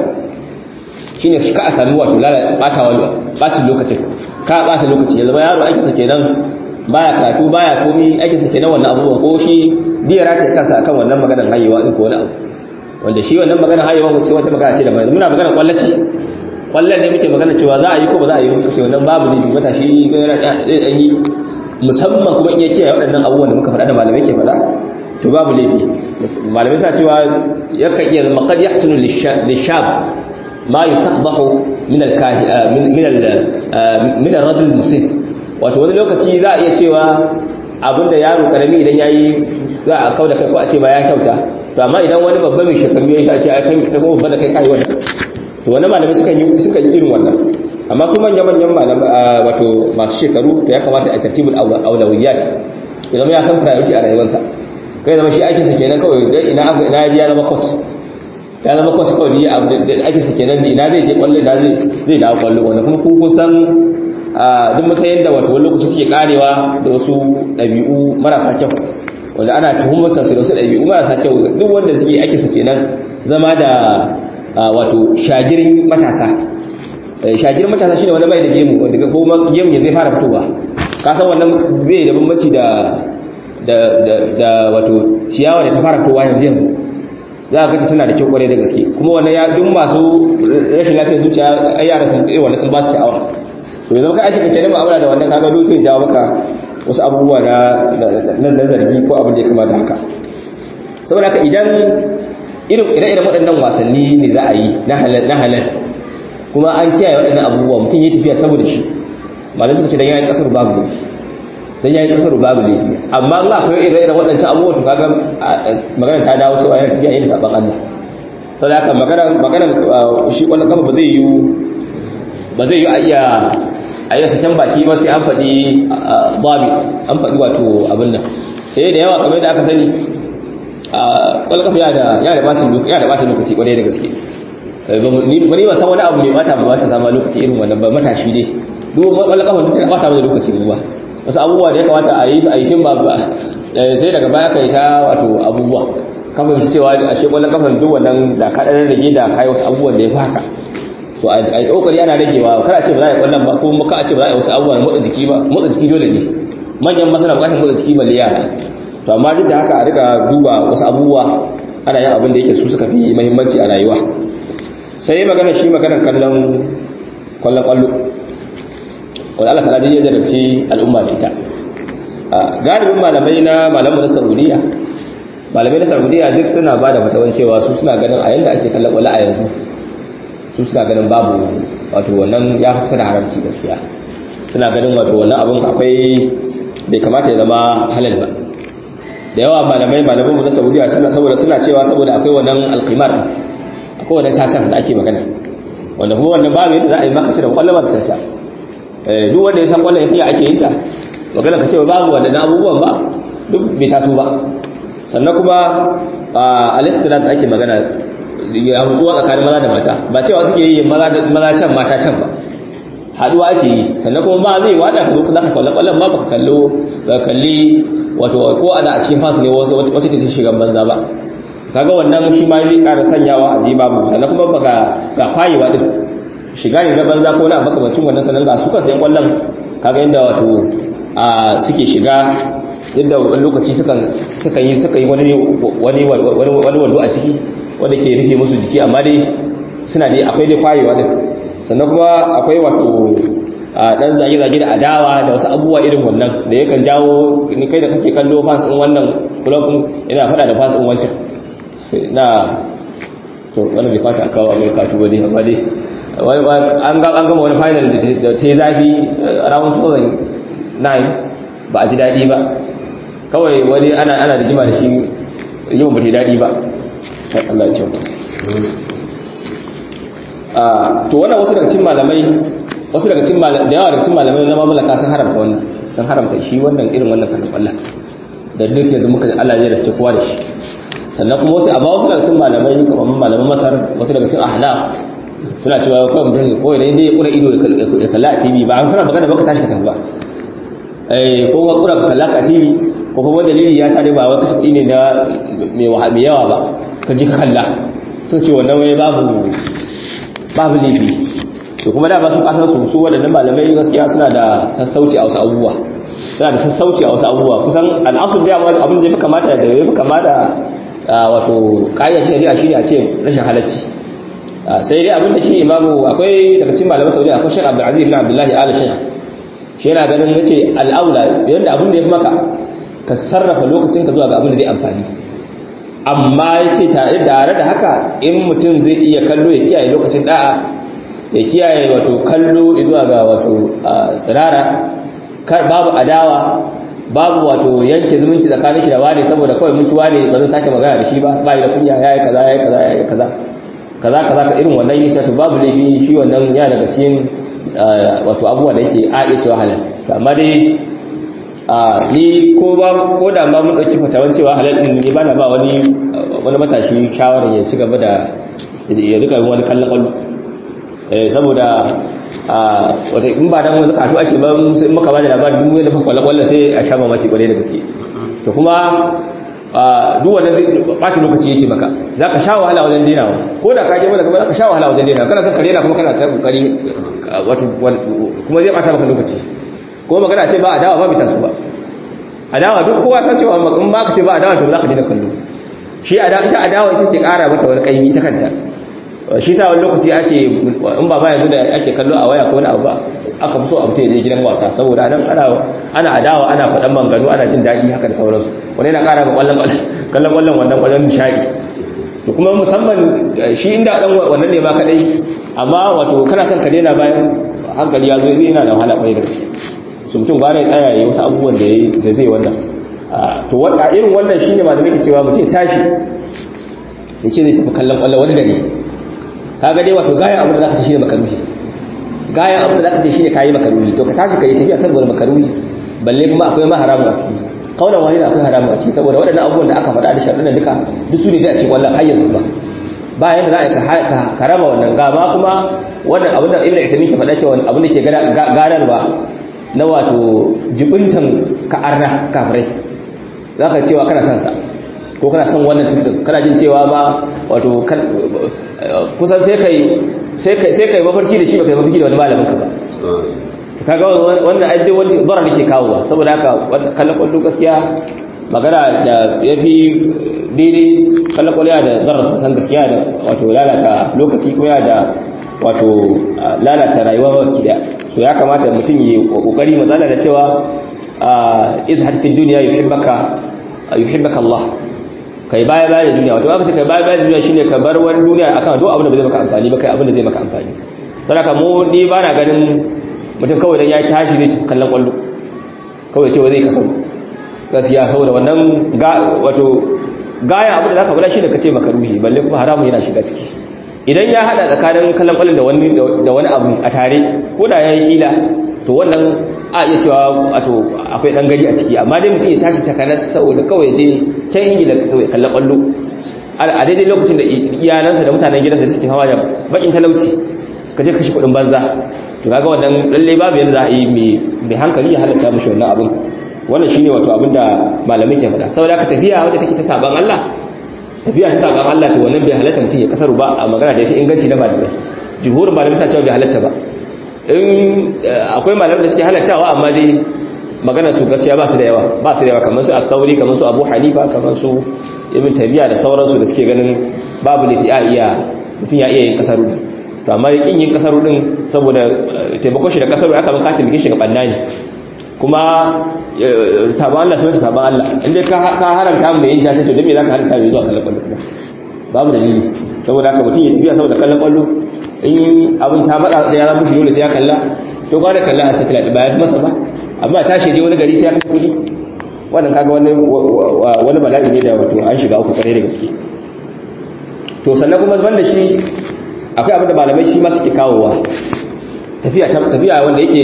shine ka a sami wato lalata wani bacin lokacin ka bata lokaci ya zama yaro aikinsa kenan baya karatu baya komi aikinsa kenan wannan abubuwa ko shi biya rata kansa akan wannan maganar hayewa din ko wani abu wanda shi wannan maganar hayewa ko ce wata magana ce da mai muna maganar kwallaci kwallon ne muke magana cewa za a yi ko ba za a yi musu ce wannan babu ne matashi ga yana zai dan yi musamman kuma in ya kiyaye waɗannan abubuwan da muka faɗa da malamai ke faɗa to babu laifi malamai sa cewa yakan iya zama qad yahsunu lishab ma yustaqbahu min al-kahi min al min ar-rajul muslim wato wani lokaci za a iya cewa abinda yaro karami idan yayi za a kauda kai ko a ce ba ya kyauta to amma idan wani babba mai shekaru yayi ta ce ai kai kai babba da kai kai wannan to wannan malamai suka yi suka yi irin wannan amma su manyan manyan malamai wato masu shekaru to ya kamata a tartibul awlawiyat idan ya san priority a rayuwarsa kai zama shi aikinsa kenan kawai ina ina ya zama coach ya zama kwasu kawai ya abu da ake sake nan ina zai je kwallo da zai dawo kwallo wanda kuma kun kusan duk matsayin da wata wani lokaci suke karewa da wasu ɗabi'u marasa kyau wanda ana tuhumar su da wasu ɗabi'u marasa kyau duk wanda suke ake sake nan zama da wato shagirin matasa shagirin matasa shine wanda bai da gemu wanda kuma gemu ya zai fara fitowa ka san wannan bai da bambanci da da wato ciyawa da ta fara fitowa yanzu yanzu za a gaci tana da kyau kwarai da gaske kuma wannan ya duk masu rashin lafiyar zuciya ai yara sun kai wanda sun ba su sha'awa to yanzu kai ake kake da mu'amala da wannan kaga dole sai jawo maka wasu abubuwa na na zargi ko abin da ya kamata haka saboda haka idan irin ire-iren waɗannan wasanni ne za a yi na halal na halal kuma an kiyaye waɗannan abubuwa mutum ya tafiya saboda shi malamai suka ce dan yayin kasar babu dan yayin kasar babu laifi amma Allah akwai ire-iren waɗancan abubuwa to kaga magana ta dawo cewa yana tafiya yin saban Allah saboda haka magana magana shi wannan kafa ba zai yi ba zai yi a iya a iya sakan baki ba sai an faɗi babi an faɗi wato abin nan sai da yawa kamar da aka sani kwallon kafa ya da ya da bacin lokaci ya da bacin lokaci kwarai da gaske ni ba san wani abu ne bata ba ta zama lokaci irin wannan ba matashi dai duk kwallon kafa duk ta bata da lokaci ba wasu abubuwa da ya kamata a yi su aikin ba sai daga baya ka yi ta wato abubuwa kan fahimci cewa a shi kwallon kafan duk wannan da ka ɗan rage da kayi wasu abubuwan da ya fi haka so a yi ƙoƙari ana ragewa kada ce ba za a yi kwallon ba kuma ka a ce ba za a yi wasu abubuwan motsa jiki ba motsa jiki dole ne manyan masana bukatar motsa jiki balle yara to amma duk da haka a rika duba wasu abubuwa ana yin abin da yake su suka fi muhimmanci a rayuwa sai magana shi maganar kallon kwallon kwallo wanda Allah ta'ala ya jarabci al'umma da ita galibin malamai na malamu na Saudiya malamai na Saudiya duk suna ba da fatawan cewa su suna ganin a yanda ake kallon wala a yanzu su suna ganin babu wato wannan ya fi da haramci gaskiya suna ganin wato wannan abun akwai bai kamata ya zama halal ba da yawa malamai malaman mu na Saudiya suna saboda suna cewa saboda akwai wannan alqimar akwai wannan cacan da ake magana wanda kuma wannan babu yadda za a yi maka cire kwallon ba ta caca eh duk wanda ya san kwallon ya sai ake yin ta magana ka ce babu wannan abubuwan ba duk bai taso ba sannan kuma al-istilat da ake magana ya hutsuwa tsakanin maza da mata ba cewa suke yi maza can mata can ba haduwa ake yi sannan kuma ba zai wada ka zo ka zaka kwallon kwallon ba ka kallo ba kalli wato ko ana a cikin fasu ne wata ta shiga banza ba kaga wannan shi ma zai ƙara sanyawa a ji babu sannan kuma baka ga kwayewa din shiga ne ga banza ko na makamancin wannan sannan ga su kan sayan kwallon kaga inda wato a suke shiga inda wani lokaci sukan suka yi suka yi wani wani wani wando a ciki wanda ke rufe musu jiki amma dai suna dai akwai dai kwayewa din sannan kuma akwai wato dan zage-zage da adawa da wasu abubuwa irin wannan da yakan jawo ni kai da kake kallo fans din wannan club ina fada da fans din wancan na to wannan bai fata akawo America to bane amma dai an ga an gama wani final da ta yi zafi around two thousand nine ba a ji dadi ba kawai wani ana ana da jima da shi yau ba ta dadi ba Allah ya kyauta to wannan wasu daga cikin malamai wasu daga cikin malamai da yawa daga cikin malamai na mamlaka sun haramta wannan sun haramta shi wannan irin wannan kan Allah da duk yanzu muka Allah ya rike kowa da shi sannan kuma wasu amma wasu daga cikin malamai kamar malaman Masar wasu daga cikin Ahnaf suna cewa kawai mutum ko idan dai ya kura ido ya kalla a T V ba an sanar magana baka tashi ka tafi ba eh ko ka kura ka kalla ka T V ko kuma dalili ya sa dai ba wai kashi kudi ne da mai yawa ba ka ji ka kalla so ce wannan wai babu babu laifi to kuma da ba su kasar su su waɗannan malamai gaskiya suna da sassauci a wasu abubuwa suna da sassauci a wasu abubuwa kusan al'asul da amma abin da ya fi kamata da ya fi kamata wato kayyar shari'a shine a ce rashin halacci sai dai abin da shi imamu akwai daga cikin malaman Saudiya akwai Sheikh Abdul Aziz ibn Abdullah Al Sheikh shi yana ganin yace al'aula yanda abin da ya fi maka ka sarrafa lokacin ka zuwa ga abin da zai amfani amma yace tare tare da haka in mutum zai iya kallo ya kiyaye lokacin da'a ya kiyaye wato kallo zuwa ga wato tsirara babu adawa babu wato yanke zumunci tsakanin shi da wani saboda kawai mun ci wani ba zan sake magana da shi ba bai da kunya yayi kaza yayi kaza yayi kaza kaza kaza ka irin wannan yace to babu laifi shi wannan ya daga cikin wato abubuwa da yake a iya cewa halal to amma dai ni ko ba ko da ma mun dauki fatawan cewa halal din ne bana ba wani wani matashi shawara ya ci gaba da ya rika wani kallon kallo eh saboda wata in ba dan wani kato ake ba sai muka ba da labarin duk wanda fa kwalla sai a sha mamaki kware da gaske to kuma duk wanda bata lokaci yake maka zaka sha wahala wajen dinawa ko da ka je mana kuma zaka sha wahala wajen dinawa kana son ka dena kuma kana ta kokari wato kuma zai bata maka lokaci ko magana ce ba adawa ba bita su ba adawa duk kowa san cewa in ba ka ce ba adawa to zaka dena kallo shi adawa ita adawa ita ce kara mata wani kaimi ta kanta shi sa wani lokaci ake in ba ba yanzu da ake kallo a waya ko wani abu ba aka fi so abu ta yi gidan wasa saboda nan ana adawa ana faɗan manganu ana jin daɗi haka da sauransu wani yana ƙara ga ƙwallon kallon ƙwallon wannan ƙwallon nishaɗi to kuma musamman shi inda ɗan wannan ne ma kaɗai amma wato kana son ka daina bayan hankali ya zo zai yana da wahala ƙwai da gaske su mutum ba na tsaya ya wasu abubuwan da zai wannan to wanda irin wannan shine ma da muke cewa mutum ya tashi ya ce zai tafi kallon ƙwallon wani gari kaga dai wato gaya abu da zaka ce shine makaruhi gaya abu da zaka ce shine kai makaruhi to ka tashi kai tafiya saboda makaruhi balle kuma akwai ma haramu a ciki kaulan wahida akwai haramu a ciki saboda waɗannan abubuwan da aka faɗa da sharuɗan duka duk su ne dai a cikin wallahi har yanzu ba ba yanda za a ka raba wannan gaba kuma wannan abin da Ibn Uthaymeen ke faɗa cewa abin da ke gadarwa na wato jibintan ka'arna kafirai zaka cewa kana san sa ko kana son wannan tudin kana jin cewa ba wato kusan sai kai sai kai sai kai mafarki da shi ba kai mafarki da wani malamin ka ba kaga wannan ai dai wani bara nake kawowa saboda haka kallon kwallo gaskiya magana da yafi daidai kallon kwallo da zarra san gaskiya da wato lalata lokaci ko ya da wato lalata rayuwa baki da to ya kamata mutum yi kokari mazala da cewa izhad fi dunya yuhibbaka yuhibbaka Allah kai baya baya da duniya wato aka ce kai baya baya da duniya shine ka bar wani duniya akan duk abin da zai maka amfani ba kai abin da zai maka amfani saboda mu ni ba na ganin mutum kawai dan ya tashi zai kallon kwallo kawai cewa zai kasar gaskiya saboda wannan wato gaya abin da zaka bada shi da kace maka ruhi balle kuma haramun yana shiga ciki idan ya hada tsakanin kallon kwallon da wani da wani abu a tare ko da yayi ila to wannan a iya cewa wato akwai dan gari a ciki amma dai mutum ya tashi takanas saboda kawai je can ingila saboda kallon kwallo a daidai lokacin da iyalansa da mutanen gidansa suke hawa da bakin talauci ka je kashi kudin banza to kaga wannan lalle babu yanda za a yi mai hankali ya halatta mishi wannan abin wannan shine wato abin da malamai ke faɗa saboda ka tafiya wacce take ta saban Allah tafiya ta saban Allah to wannan bai halatta mutum ya kasaru ba a magana da yafi inganci na malamai jumhurin malamai sa cewa bai halatta ba in akwai malamai da suke halattawa amma dai magana su gaskiya ba su da yawa ba su da yawa kamar su al-Thawri kamar su Abu Hanifa kamar su Ibn Taymiyyah da sauransu da suke ganin babu lafi a iya mutum ya iya yin kasaru to amma yin yin kasaru din saboda taimakon shi da kasaru aka ban katin bikin shi ga banna ne kuma saban Allah sai saban Allah inda ka haramta mu da yin jace to dan me zaka haramta mu zuwa kallon kwallo babu dalili saboda haka mutum ya tafiya saboda kallon kwallo in abin ta faɗa sai ya zama shi dole sai ya kalla to ga da kalla a satellite ba ya fi masa ba amma tashi je wani gari sai ya kashe kuɗi wannan kaga wani wani bala'i ne da wato an shiga uku kare da gaske to sannan kuma banda shi akwai abin da malamai shi ma suke kawowa tafiya tafiya wanda yake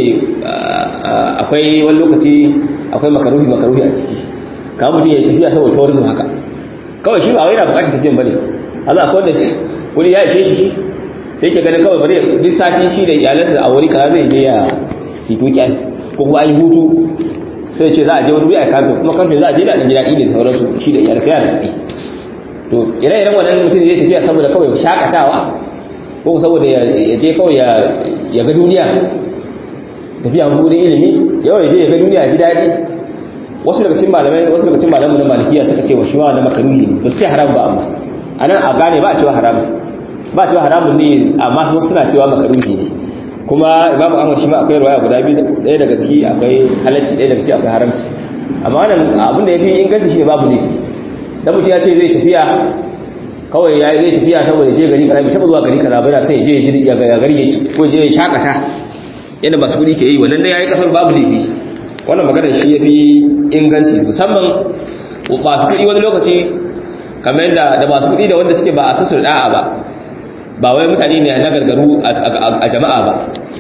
akwai wani lokaci akwai makaruhi makaruhi a ciki kamar mutum ya tafiya saboda tourism haka kawai shi ba wai na bukatar tafiyan bane Allah akwai wanda shi wani ya ishe shi sai ke ganin kawai bari duk sati shi da iyalansa a wuri kaza zai je ya sito kyan ko kuma an yi hutu sai ce za a je wani wuri a kamfe kuma kamfe za a je da ɗan daɗi ne sauransu shi da iyalansa yana da kuɗi to ire-iren wannan mutum zai tafiya saboda kawai shakatawa ko saboda ya je kawai ya ga duniya tafiya buɗe ilimi yau ya je ya ga duniya ya ji daɗi wasu daga cikin malamai wasu daga cikin malamai na malikiya suka ce wa shi ma wannan makaruhi ne ba su ce haram ba amma anan a gane ba a cewa haramun ba cewa haramun ne amma su suna cewa makaruhi ne kuma imamu ahmad shi ma akwai riwaya guda biyu ɗaya daga ciki akwai halacci ɗaya daga ciki akwai haramci amma wannan abin da yafi inganci shine babu laifi dan mutum ya ce zai tafiya kawai ya zai tafiya saboda je gari kaza bai taba zuwa gari kaza ba da sai je ya ga gari yake ko je ya shakata yadda masu kudi ke yi wannan dai yayi kasar babu laifi wannan magana shi yafi inganci musamman masu kudi wani lokaci kamar yadda da masu kudi da wanda suke ba a sasur da'a ba ba wai mutane ne na gargaru a jama'a ba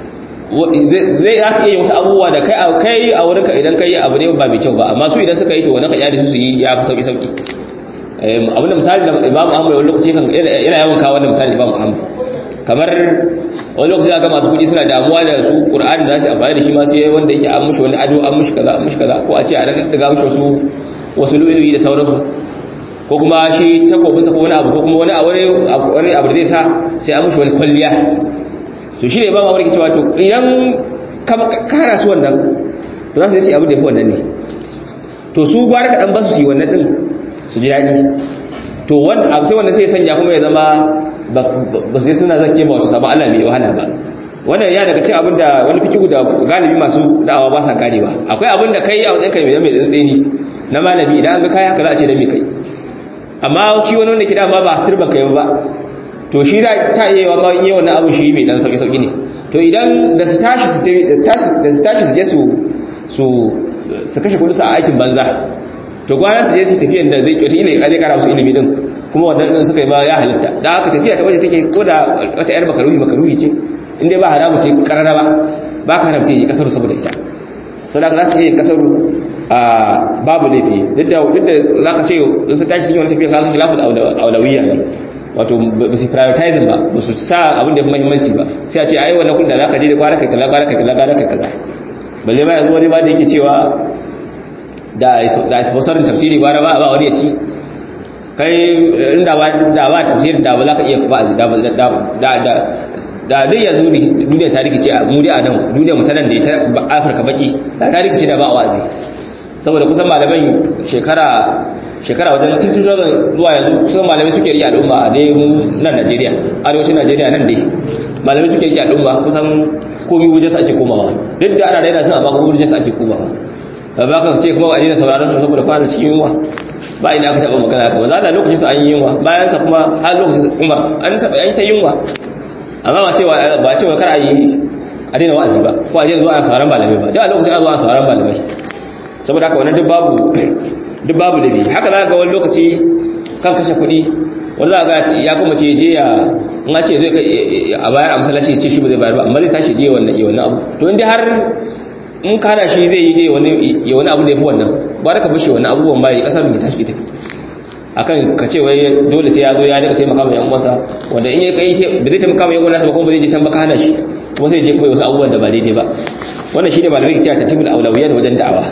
zai za su iya wasu abubuwa da kai kai a wurinka idan kai abu ne ba mai kyau ba amma su idan suka yi to wannan ka iyali su su yi ya fi sauki sauki abin da misali da Imam Ahmad wani lokaci kan yana yawan kawo wannan misali Imam Ahmad kamar wani lokaci ga masu kudi suna damuwa da su Qur'ani da su amfani da shi ma sai wanda yake an mushi wani ado an mushi kaza an mushi kaza ko a ce a ran daga mushi wasu wasu lu'ulu'i da sauransu ko kuma shi takobinsa ko wani abu ko kuma wani wani abu da zai sa sai an mushi wani kwalliya to shi ne ba ma wani cewa to idan ka kara su wannan to za su yi abu da yafi wannan ne to su gwara ka dan basu su yi wannan din su ji daɗi to wanda abu sai wanda sai sanya kuma ya zama ba su suna zake ba wato sabon Allah mai wahala ba wannan ya daga cikin abin da wani fikihu da galibi masu da'awa ba sa gane ba akwai abin da kai a wajen kai mai tsantseni na malami idan an ga kaya haka za a ce da mai kai amma shi wani wanda ke dama ba turban kai ba to shi da ta iya yawa ma yi wannan abu shi mai dan sauki sauki ne to idan da su tashi su da su tashi su je su su su kashe kudin su a aikin banza to gwana su je su tafiyan da zai kyauta ilimi kare kara musu ilimi din kuma wannan din suka yi ba ya halitta da aka tafiya ta waje take ko da wata yar makaruhi makaruhi ce in dai ba haramu ce karara ba ba ka haramta yi kasaru saboda ita to da za su yi kasaru a babu laifi duk da duk da zaka ce in su tashi cikin tafiya kasu khilafu aulawiyya ne wato ba su prioritizing ba ba su sa abin da ya fi muhimmanci ba sai a ce ai wannan kun da zaka je da kwara kai kaza kwara kai kaza kwara kai kaza balle ma yanzu wani ba da yake cewa da da sponsorin tafsiri gwara ba ba wani ya ci kai inda ba da ba tafsiri da ba za ka iya ba da da da da dai yanzu duniya ta rikice a mu dai a nan duniya mu ta nan da ita Afirka baki da ta rikice da ba wazi saboda kusan malaman shekara shekara wajen tuntun zuwa yanzu kusan malamai suke riƙe al'umma a dai mu nan Najeriya arewacin Najeriya nan dai malamai suke riƙe al'umma kusan komai wajen sa ake komawa duk da ana daina sun amma kuma wajen sa ake komawa ba ka ce kuma a daina sauraron su saboda fara cikin yunwa ba ina aka taba magana ka maza da lokacin sa an yi yunwa bayan sa kuma har lokacin Umar an taba yan ta yunwa amma ba cewa ba cewa kar a yi a daina wa'azi ba ko a je zuwa sauraron malamai ba da lokacin a zuwa sauraron malamai saboda haka wannan duk babu duk babu dabi haka za ga wani lokaci kan kashe kuɗi wanda za ga ya kuma ce je ya in a ce zai a bayar a masallaci ce shi ba zai bayar ba amma zai tashi je wannan ya wannan abu to inda har in ka hada shi zai yi je wani ya wani abu da yafi wannan ba da ka bushe wannan abubuwan bai kasar mu tashi ita akan ka ce wai dole sai ya zo ya rika taimaka mai yan uwansa wanda in ya kai ce ba zai taimaka mai yan uwansa ba kuma ba zai je san ba ka hana shi kuma sai je kuma wasu abubuwan da ba daidai ba wannan shine malamai ke cewa tartibul awlawiyya da wajen da'awa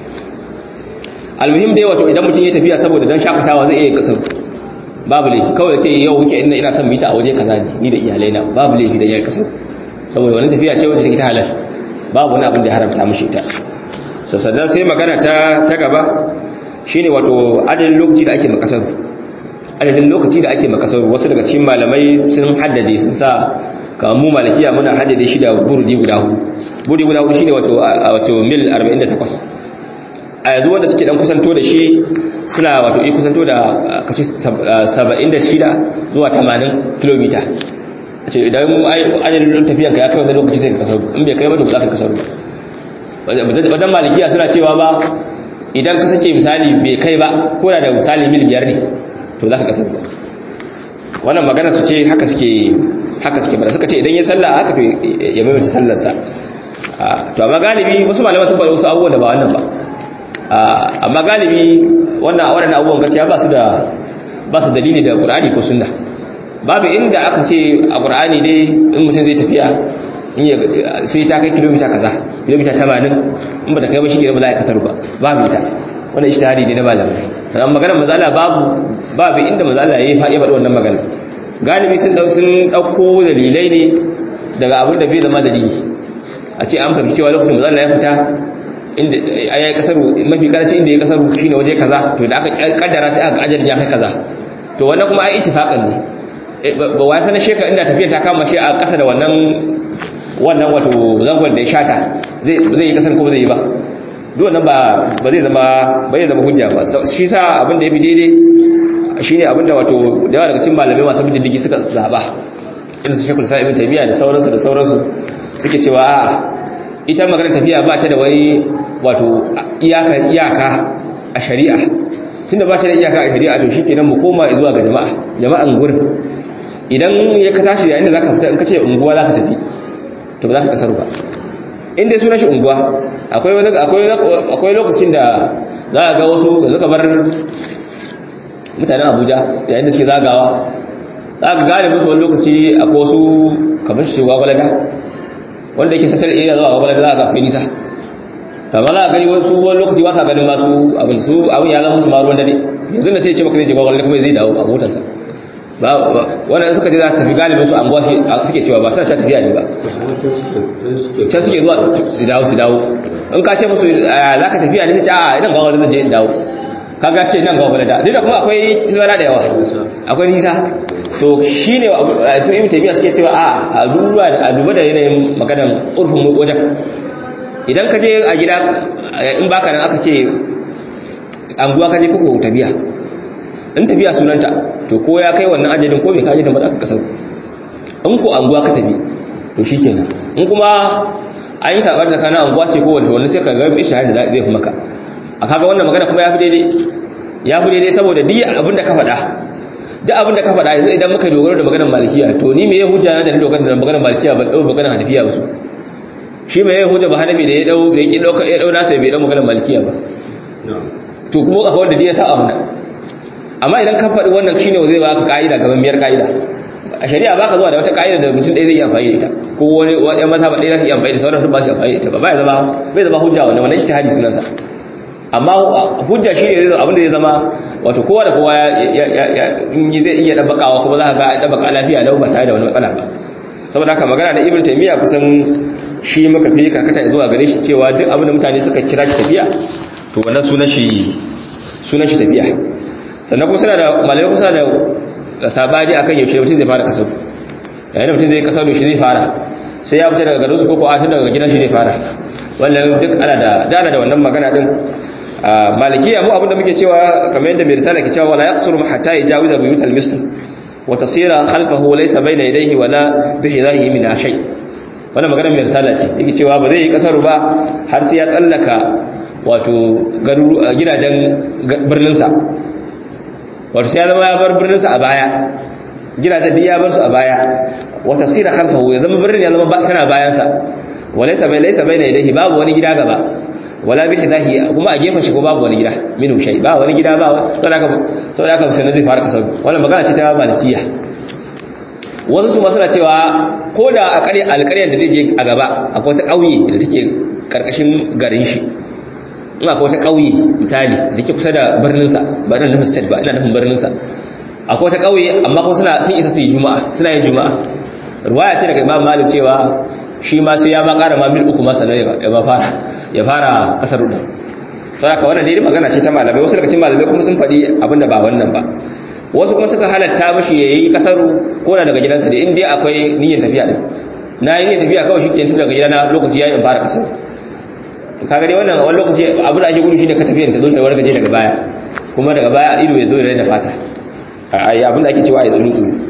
almuhim dai wato idan mutum ya tafiya saboda dan shakatawa zai iya kasar babu laifi kawai ce yau wuke ina ina son mita a waje kaza ne ni da iyalai na babu laifi da yayin kasar saboda wannan tafiya ce wacce take ta halal babu wani abin da ya haramta mishi ita sannan sai magana ta ta gaba shine wato adadin lokaci da ake makasar adadin lokaci da ake makasar wasu daga cikin malamai sun haddade sun sa kamar mu malikiya muna haddade shi da burudi guda hudu burudi guda hudu shine wato wato mil arba'in da takwas a yanzu wanda suke dan kusanto da shi suna wato yi kusanto da kaci saba'in da shida zuwa tamanin kilomita a ce idan adadin tafiyan ka ya kai wani lokaci sai ka kasaru in bai kai ba to za ka kasaru wajen malikiya suna cewa ba idan ka sake misali bai kai ba ko da misali mil biyar ne to za ka kasaru ba wannan magana su ce haka suke haka suke bada suka ce idan ya sallah haka to ya maimaita sallarsa to amma galibi wasu malaman sun faɗi wasu abubuwan da ba wannan ba amma galibi wannan waɗannan abubuwan gaskiya ba su da ba su dalili da Qur'ani ko Sunna babu inda aka ce a Qur'ani dai in mutum zai tafiya sai ta kai kilomita kaza kilomita tamanin in ba ta kai ba shi ne ba za a kasar ba babu ita wannan ijtihadi ne na malamai amma maganar mazala babu babu inda mazala yayi faɗi faɗi wannan magana galibi sun dau sun dauko dalilai ne daga abin da bai zama dalili a ce an fahimci cewa lokacin mazala ya fita inda ayi kasaru mafi karanci inda ya kasaru shine waje kaza to da aka kaddara sai aka ajar ya kai kaza to wannan kuma ai ittifaqan ne ba wai sanin sheka inda tafiya ta kama shi a kasa da wannan wannan wato zangon da ya shata zai zai yi kasar ko zai yi ba duk wannan ba ba zai zama ba zai zama hujja ba shi sa abin da yafi daidai shine abin da wato da yawa daga cikin malamai masu bin diddigi suka zaba irin su Sheikhul Islam Ibn Taymiyyah da sauransu da sauransu suke cewa a ita maganar tafiya ba ta da wai wato iyaka iyaka a shari'a tunda ba ta da iyaka a shari'a to shikenan mu koma zuwa ga jama'a jama'an gurin idan ya ka tashi yayin da zaka fita in ka ce unguwa zaka tafi to ba za ka kasar ba inda suna shi unguwa akwai wani akwai akwai lokacin da za ka ga wasu da suka bar mutanen Abuja yayin da suke zagawa za ka gane musu wani lokaci akwai wasu kamar shi gwagwalada wanda yake satar iya zuwa gwagwalada za ka fi nisa kamar za ka gani wasu wani lokaci ba sa ganin masu abin su abin ya zama musu ma ruwan dare yanzu da sai ce maka zai je gwagwalada kuma zai dawo a motarsa ba wannan suka ce za su tafi galibin su anguwa suke cewa ba suna ta tafiya ne ba can suke zuwa su dawo su dawo in ka ce musu za ka tafiya ne ta ce a idan gwagwalada zai je in dawo ka ga ce nan gwagwalada duk da kuma akwai tazara da yawa akwai nisa to shi ne sun yi tafiya suke cewa a a duba da yanayin maganan urfin wajen idan ka je a gida in baka nan aka ce anguwa ka je kuku tafiya in tafiya sunanta to ko ya kai wannan ajalin ko bai kaji da madaka kasar in ko anguwa ka tafi to shikenan in kuma an yi sabar da kana anguwa ce ko wanda wannan sai ka ga bi shahada da zai kuma ka a kaga wannan magana kuma ya fi daidai ya fi daidai saboda duk abin da ka faɗa duk abin da ka faɗa yanzu idan muka dogaro da maganar malikiya to ni me ya hujja na da ni dogaro da maganar malikiya ban dau maganar hanafiya ba su shi me ya hujja ba hanafi da ya dau da ya dauka ya dau nasa bai dau maganar malikiya ba to kuma akwai wanda ya sa amana amma idan ka faɗi wannan shine zai baka kaida gaban biyar kaida a shari'a baka zuwa da wata kaida da mutum ɗaya zai iya amfani da ita ko wani wani mazhaba ɗaya zai iya amfani da sauran duk ba su amfani da ita ba bai zama bai zama hujja wannan wannan ijtihadi sunansa amma hujja shine abin da zai zama wato kowa da kowa ya in zai iya dabbakawa kuma za ka ga dabbaka lafiya lau ba tare da wani matsala ba saboda haka magana da Ibn Taymiyyah kusan shi muka fi karkata zuwa gare shi cewa duk abin da mutane suka kira shi tafiya to wannan sunan shi sunan shi tafiya sannan kuma suna da malamai kusa da sabani akan yaushe mutum zai fara kasaru yayin da mutum zai kasaru shi zai fara sai ya fita daga garin su ko ko a tun daga gidan shi ne fara wannan duk ana da dana da wannan magana din malikiya mu abinda muke cewa kamar yadda mai risala ke cewa wala yaqsuru hatta yajawiza buyut al-misr wa tasira khalfahu laysa bayna yadayhi wala bihidahi min shay wannan magana mai risala ce yake cewa ba zai yi kasaru ba har sai ya tsallaka wato gidajen birnin sa wato sai ya zama ya bar birnin sa a baya gidajen da ya bar su a baya wa tasira khalfahu ya zama birnin ya zama tana bayan sa walaysa bai laysa bayna yadayhi babu wani gida gaba wala bi hidahi kuma a gefen shi ko babu wani gida minu shay ba wani gida ba saboda saboda haka sai zai fara kasar wannan magana ce ta malikiya wasu su masana cewa ko da a ƙarya alƙaryar da zai je a gaba akwai wata ƙauye da take karkashin garin shi in akwai wata ƙauye misali da take kusa da birnin sa ba ina nufin state ba ina nufin birnin sa akwai wata ƙauye amma kuma suna sun isa su yi juma'a suna yin juma'a ruwaya ce daga Imam Malik cewa shi ma sai ya ma ƙara ma mil uku ma sanar ya ba fara ya fara kasar rudin sai aka wannan dai magana ce ta malamai wasu daga cikin malamai kuma sun faɗi abinda ba wannan ba wasu kuma suka halatta mishi yayi kasaru ko da daga gidansa da in dai akwai niyyar tafiya din na yi niyyar tafiya kawai shi ke tun daga gidana lokaci yayin in fara kasar to kaga dai wannan wani lokaci abin da ake gudu shine ka tafiya ta zo ta wargaje daga baya kuma daga baya ido ya zo ya raina fata ai abin da ake cewa ai tsuru tsuru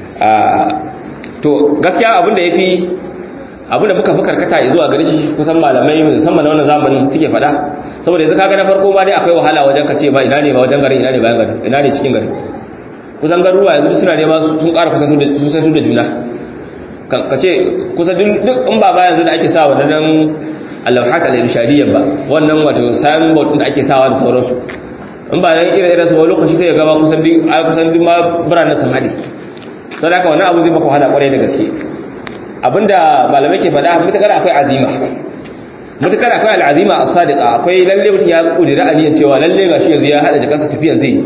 to gaskiya abin da yafi abin da muka fi karkata zuwa gare shi kusan malamai musamman na wannan zamanin suke fada saboda yanzu kaga na farko ma dai akwai wahala wajen kace ba ina ne ba wajen garin ina ne bayan garin ina ne cikin garin kusan garuruwa yanzu suna nema sun ƙara kusantu da kusantu da juna kace kusan duk in ba ba yanzu da ake sa wannan al-lawhat al-irshadiyya ba wannan wato signboard da ake sawa da sauransu in ba dan irin irin su ba lokaci sai ya gaba kusan duk kusan duk ma biranen sun hade saboda haka wannan abu zai maka wahala kwarai da gaske abinda malamai ke faɗa mutakar akwai azima mutakar akwai al'azima as-sadiqa akwai lalle mutum ya kudura aniyan cewa lalle gashi yanzu ya hada jikansa tafiyan zai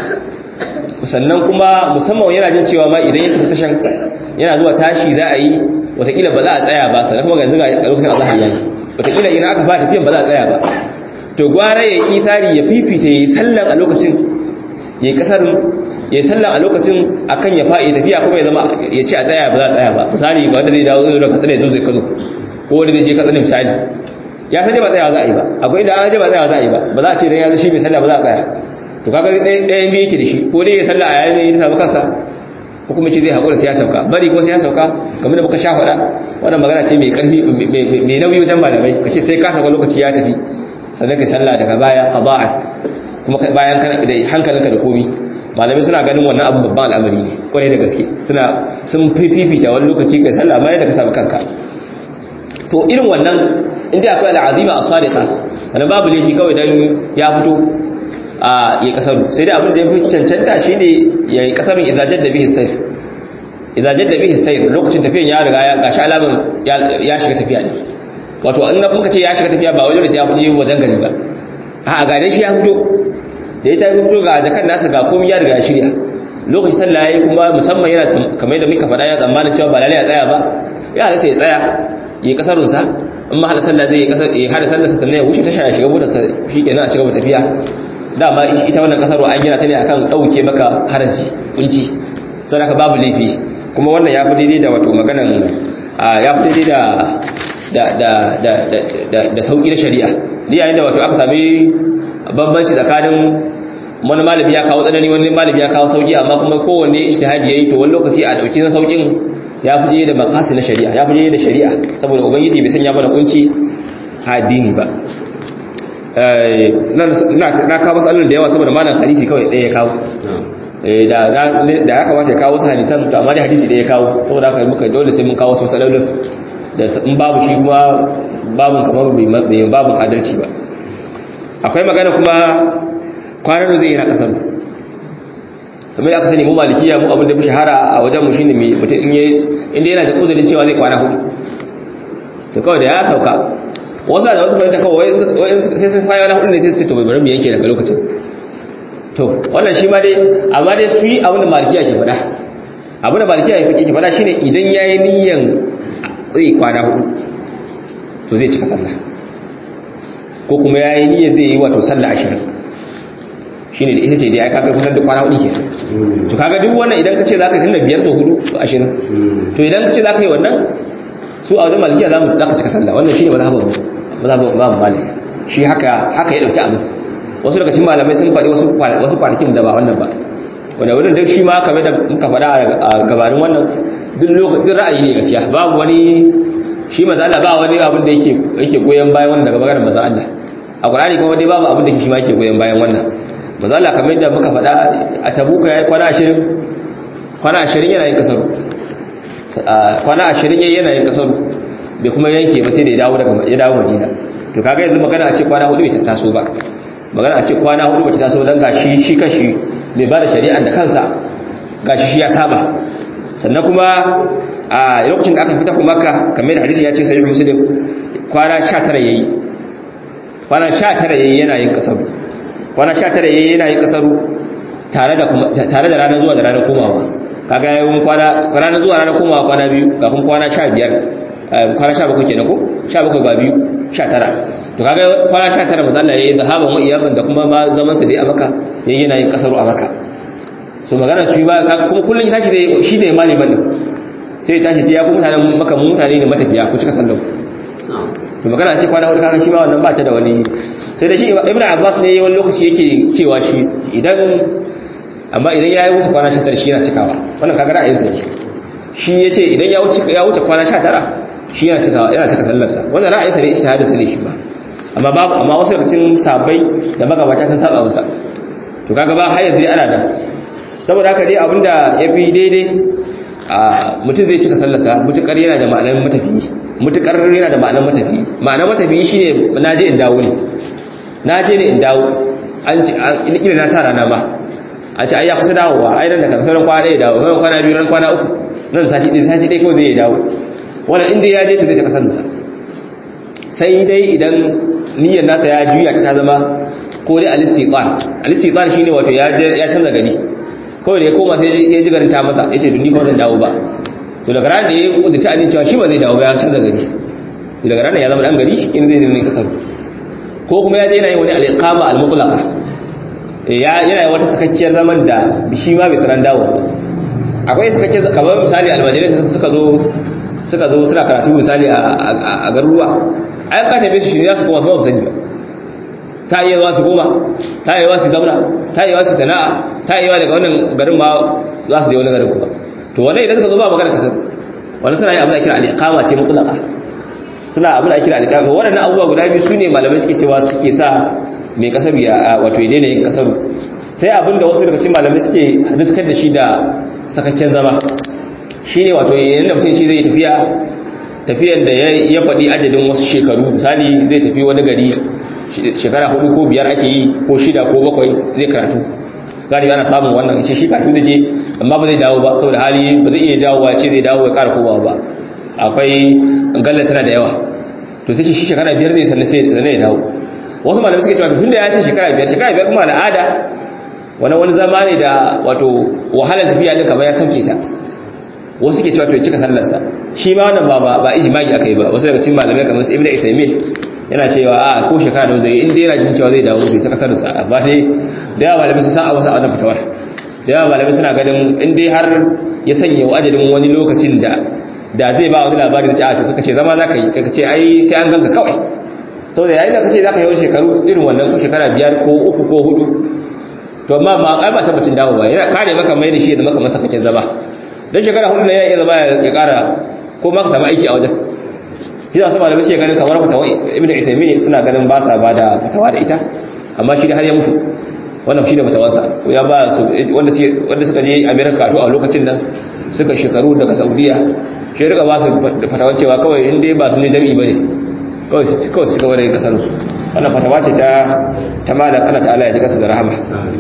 sannan kuma musamman yana jin cewa ma idan ya tafi tashan yana zuwa tashi za a yi watakila ba za a tsaya ba sannan kuma yanzu ga lokacin azhar yayi watakila idan aka fara tafiyan ba za a tsaya ba to gwara ya yi tsari ya fifita yayi sallan a lokacin yayi kasar ya yi sallah a lokacin akan ya fa'i tafiya kuma ya zama ya ce a tsaya ba za a tsaya ba misali ba wanda zai dawo zai daga katsina ya zo zai kazo ko wanda zai je katsina misali ya sani ba tsaya za a yi ba akwai da an je ba tsaya za a yi ba ba za a ce dan ya zo shi mai sallah ba za a tsaya to kaga ɗayan biyu yake da shi ko dai ya sallah a yayin ya samu kansa ko kuma ce zai haƙura sai ya sauka bari ko sai ya sauka kamar da muka sha faɗa wannan magana ce mai ƙarfi mai nauyi wajen malamai ka ce sai ka sauka lokaci ya tafi sannan ka sallah daga baya qada'an kuma bayan kana da hankalinka da komi malamai suna ganin wannan abu babban al'amari ne kwarai da gaske suna sun fifita wani lokaci kai sallah amma yadda ka samu kanka to irin wannan inda akwai al'azima as-sadiqa wannan babu laifi kawai dan ya fito a yi kasaru sai dai abin da ya fi cancanta shine ya yi kasarun idza jadda bihi sayr idza jadda bihi sayr lokacin tafiyan ya riga ya gashi alaman ya shiga tafiya ne wato in muka ce ya shiga tafiya ba wai sai ya fito wajen gari ba a ga dai shi ya fito da ya ta fito ga jakan nasa ga komai ya riga ya shirya lokacin sallah yayi kuma musamman yana kamar da muka faɗa ya tsammanin cewa ba lalle ya tsaya ba ya halatta ya tsaya yi kasarun sa in ma hada sallah zai yi kasar ya hada sallar sa sannan ya wuce ta shaya shiga motar sa shikenan a cigaba tafiya dama ita wannan kasar an gina ta ne akan dauke maka haraji kunci sai aka babu laifi kuma wannan ya fi daidai da wato maganan ya fi daidai da da da da da sauki na shari'a ni yayin da wato aka sami bambanci tsakanin wani malami ya kawo tsanani wani malami ya kawo sauki amma kuma kowanne ijtihadi yayi to wani lokaci a dauki na saukin ya fi da makasi na shari'a ya fi da shari'a saboda ubangiji bai sanya mana kunci addini ba eh na kawo matsalolin da yawa saboda malam hadisi kawai ɗaya ya kawo eh da da ya kamata ya kawo wasu hadisan to amma dai hadisi ɗaya ya kawo saboda haka muka dole sai mun kawo wasu matsalolin da in babu shi kuma babun kamar bai babun adalci ba akwai magana kuma kwanan zai yi na kasar kamar aka sani mu malikiya mu abin da fi shahara a wajen mu shine mutum in yayi inda yana da uzurin cewa zai kwana hudu to kawai da ya sauka wasu da wasu bayan kawai sai sun faya na hudu ne sai su ce to bai bari mu yanke daga lokacin to wannan shi ma dai amma dai su yi abin da malikiya ke faɗa abin da malikiya ke faɗa shine idan yayi niyyan zai kwana hudu to zai cika sallah ko kuma yayi niyyan zai yi wato sallah ashirin shine da ita ce dai ai kaga kusan da kwana hudu ke to kaga duk wannan idan kace zaka tunda biyar so hudu so ashirin to idan kace zaka yi wannan su a wajen malikiya zamu zaka cika sallah wannan shine mazhabin mazhabin Imam Malik shi haka haka ya dauki abin wasu daga cikin malamai sun faɗi wasu wasu kwanakin da ba wannan ba wanda wannan duk shi ma kamar da muka faɗa a gabanin wannan duk lokacin ra'ayi ne gaskiya babu wani shi manzo Allah ba wani abin da yake yake goyen bayan wannan daga maganar manzo Allah a Qur'ani kuma dai babu abin da shi ma yake goyen bayan wannan manzo Allah kamar da muka faɗa a Tabuka yayi kwana ashirin kwana ashirin yana yin kasaru kwana ashirin yayi yana yin kasaru bai kuma yanke ba sai da ya dawo daga ya dawo Madina to kaga yanzu magana a ce kwana hudu bai taso ba magana a ce kwana hudu bai taso dan gashi shi kashi bai ba da shari'a da kansa gashi shi ya saba sannan kuma a lokacin da aka fita kuma Makka kamar da hadisi ya ce sahih Muslim kwana sha tara yayi kwana sha tara yayi yana yin kasaru kwana sha tara yayi yana yin kasaru tare da tare da ranar zuwa da ranar komawa kaga yayin kwana ranar zuwa ranar komawa kwana biyu kafin kwana sha biyar kwana sha bakwai kenan ko sha bakwai ba biyu sha tara to kaga kwana sha tara manzo Allah yayi zahaban wa iyaban da kuma ma zaman sa dai a Makka yayi yana yin kasaru a Makka so magana shi ba kuma kullun ya tashi dai shi ne maliman din sai ya tashi sai ya ku mutanen Makka mutane ne matafiya ku cika sallau to magana ce kwana hudu kaga shi ba wannan ba ta da wani sai da shi Ibn Abbas ne wani lokaci yake cewa shi idan amma idan ya yi wuce kwana sha tara shi yana cikawa wannan kaga ra'ayinsa ne shi yace idan ya wuce ya wuce kwana sha tara shi yana cikawa yana cika sallarsa wannan ra'ayinsa ne ijtihadinsa ne shi ba amma babu amma wasu daga cikin sahabbai da magabata sun saba masa to kaga ba har yanzu ana da saboda haka dai abinda yafi daidai a mutum zai cika sallarsa mutukar yana da ma'anar matafiyi mutukar yana da ma'anar matafiyi ma'anar matafiyi shine naje in dawo ne naje ne in dawo an in kira na sa rana ma a ce ai ya kusa dawowa ai nan da kan sauran kwana ɗaya dawo kai kwana biyu ran kwana uku nan sashi ɗaya sashi ɗaya kawai zai dawo wannan inda ya je to zai ta kasance sai dai idan niyyar nasa ya juya ta zama ko dai al-istiqan al-istiqan shine wato ya ya canza gari kawai da ya koma sai ya ji garin ta masa yace dun ni ko zan dawo ba to daga ran da ya kudurta an cewa shi ba zai dawo ba ya canza gari to daga ran ya zama dan gari in zai zai kasar ko kuma ya je yana yin wani al-iqama al-mutlaqa ya yana wata sakakkiyar zaman da shi ma bai saran dawo akwai sakakkiyar kamar misali almajirai suka zo suka zo suna karatu misali a garuruwa ai ka tabe shi ya su kuma su sani ba ta yi yawa su goma ta yi yawa su zauna ta yi yawa su sana'a ta yi yawa daga wannan garin ma za su je wani garin kuma to wannan idan suka zo ba magana kasar wannan suna yi abin da kira al-iqama ce mutlaqa suna abin da kira al-iqama wannan abubuwa guda biyu sune malamai suke cewa suke sa mai kasar ya wato ya daina yin kasar sai abin da wasu daga cikin malamai suke diskar da shi da sakakken zama shine wato yayin da mutum shi zai tafiya tafiyan da ya faɗi adadin wasu shekaru misali zai tafi wani gari shekara hudu ko biyar ake yi ko shida ko bakwai zai karatu gari ana samun wannan ce shi karatu da je amma ba zai dawo ba saboda hali ba zai iya dawowa ce zai dawo ya ƙara kowa ba akwai galla tana da yawa to sai shi shekara biyar zai sanna sai zai dawo wasu malamai suke cewa tunda ya ce shekara biyar shekara biyar kuma al'ada wani wani zama ne da wato wahalar tafiya din kamar ya sauke ta wasu suke cewa to ya cika sallarsa shi ma wannan ba ba ijma'i akai ba wasu daga cikin malamai kamar su Ibn Uthaymeen yana cewa a ko shekara da zai in dai yana jin cewa zai dawo zai ta kasar da sa amma dai da yawa malamai sun san a wasu wannan fitawar da yawa malamai suna ganin in dai har ya sanya wa ajalin wani lokacin da da zai ba wani labari da ce a to kaka ce zama zaka yi kaka ce ai sai an ganka kawai saboda yayin da kace zaka yi wani shekaru irin wannan ko shekara biyar ko uku ko hudu to amma ma ai ba tabbacin dawo ba yana kare maka mai da shi da maka masa kake zama dan shekara hudu ne ya iya zama ya kara ko ma ka samu aiki a wajen shi da su malamai suke ganin kamar fatawa Ibn Uthaymeen suna ganin ba sa bada fatawa da ita amma shi da har ya mutu wannan shi da fatawarsa ya ba su wanda suke wanda suka je America to a lokacin nan suka shekaru daga Saudiya shi rika ba su fatawar cewa kawai in dai ba su ne jami'i bane kawai su kawai su kawai da kasar su wannan fatawa ce ta ta malam Allah ta'ala ya ji kasa da rahama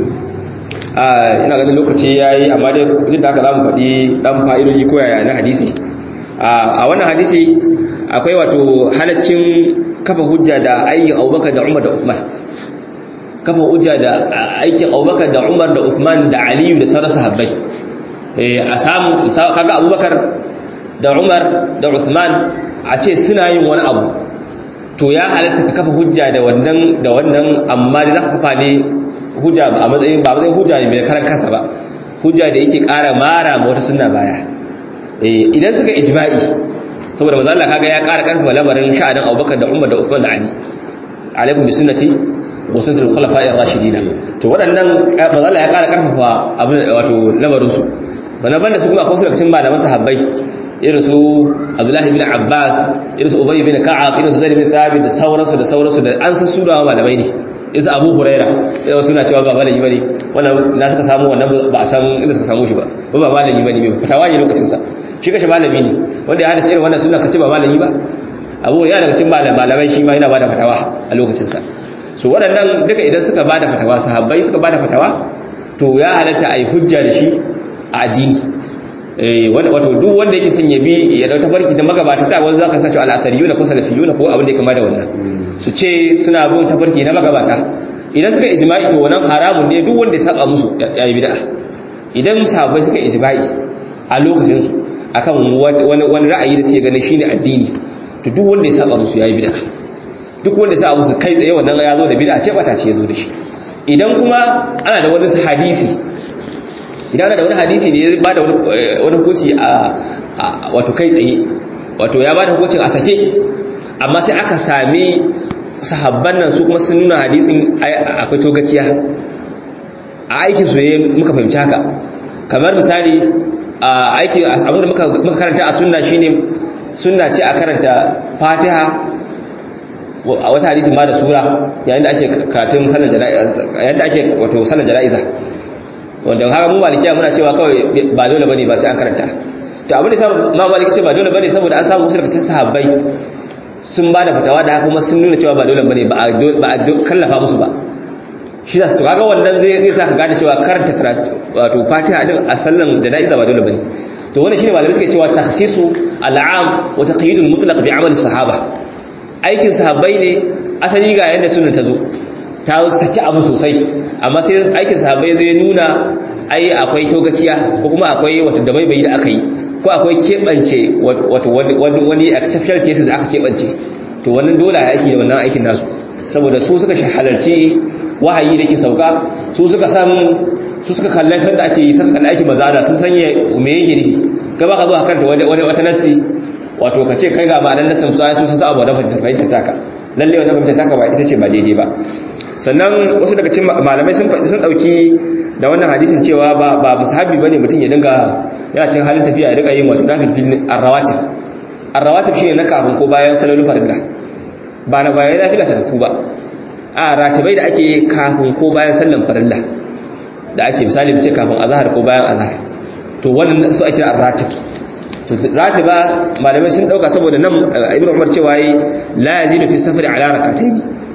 a ina ganin lokaci yayi amma dai duk da haka zamu faɗi dan fa'idoji ko yaya na hadisi a wannan hadisi akwai wato halaccin kafa hujja da aikin Abubakar da Umar da Uthman kafa hujja da aikin Abubakar da Umar da Uthman da Ali da sauran sahabbai eh a samu kaga Abubakar da Umar da Uthman a ce suna yin wani abu to ya halatta ka kafa hujja da wannan da wannan amma da zaka kafa ne hujja a matsayin ba matsayin hujja ne mai karan kansa ba hujja da yake ƙara mara ma wata sunna baya eh idan suka ijma'i saboda manzo Allah kaga ya ƙara karfafa lamarin sha'anin Abubakar da Umar da Uthman da Ali alaikum bi sunnati wa sunnatul khulafa'ir rashidin to waɗannan manzo Allah ya ƙara karfafa abin wato lamarin su bana banda su kuma akwai su daga cikin malaman sahabbai irin su Abdullah ibn Abbas irin su Ubay ibn Ka'ab irin su Zaid ibn Thabit da sauransu da sauransu da an san su da malamai ne irin su Abu Huraira sai suna cewa ba malami bane wannan na suka samu wannan ba a san inda suka samu shi ba ba ba malami bane bai fitawa ne lokacin sa shi kashi malami ne wanda ya hada irin wannan sunna kace ba malami ba Abu ya daga cikin malamai shi ma yana bada fatawa a lokacin sa so waɗannan duka idan suka bada fatawa sahabbai suka bada fatawa to ya halatta ai hujja da shi a addini wato duk wanda yake son ya bi ya dauta farki da magabata sai wanda zaka sace al-asariyuna ko salafiyuna ko abin da yake kama da wannan su ce suna bin tafarki na magabata idan suka ijma'i to wannan haramun ne duk wanda ya saba musu yayi bid'a idan sahabbai suka ijma'i a lokacin su akan wani wani ra'ayi da suke ganin shine addini to duk wanda ya saba musu yayi bid'a duk wanda ya saba musu kai tsaye wannan ya zo da bid'a ce bata ce ya zo da shi idan kuma ana da wani hadisi idan da wani hadisi da ya ba da wani hukunci a wato kai tsaye wato ya ba da hukuncin a sake amma sai aka sami sahabban nan su kuma sun nuna hadisin akwai togaciya a aikin su ne muka fahimci haka kamar misali a aikin abinda muka karanta a sunna shine sunna ce a karanta fatiha a wata hadisin ba da sura yayin da ake karatun sallar jana'iza yayin da ake wato sallar jana'iza wanda haka mu malikiya muna cewa kawai ba dole bane ba sai an karanta to abin da sa ma maliki ce ba dole bane saboda an samu musu daga cikin sahabbai sun ba da fatawa da kuma sun nuna cewa ba dole bane ba a kallafa musu ba shi da to kaga wannan zai zai saka gane cewa karanta karatu wato fatiha din a sallan jana'iza ba dole bane to wannan shine malamai suke cewa takhsisu al'am wa taqyidul mutlaq bi amali sahaba aikin sahabbai ne asali ga yanda sunna ta zo ta saki abu sosai amma sai aikin sahabbai zai nuna ai akwai togaciya ko kuma akwai wato da baibayi da aka yi ko akwai kebance wato wani exceptional cases da aka kebance to wannan dole ya aiki da wannan aikin nasu saboda su suka halarci wahayi da ke sauka su suka san su suka kallon sanda ake yi suka kallon aikin mazada sun sanya me yake nufi kai ba ka zo a karanta wani wata nassi wato ka ce kai ga ma'anar nassin su ai su san abu da fahimtar taka lalle wannan fahimtar taka ba ita ce ba daidai ba sannan wasu daga cikin malamai sun faɗi sun ɗauki da wannan hadisin cewa ba ba musahabi bane mutum ya dinga yana cikin halin tafiya ya dinga yin wato nafil arrawatib arrawatib shine na kafin ko bayan salolin farilla ba na bayan nafila sadaku ba a ratibai da ake kafin ko bayan sallan farilla da ake misali bice kafin azhar ko bayan azhar to wannan su ake arratib to ratiba malamai sun dauka saboda nan ibnu umar cewa yi la yazidu fi safari ala rak'atayn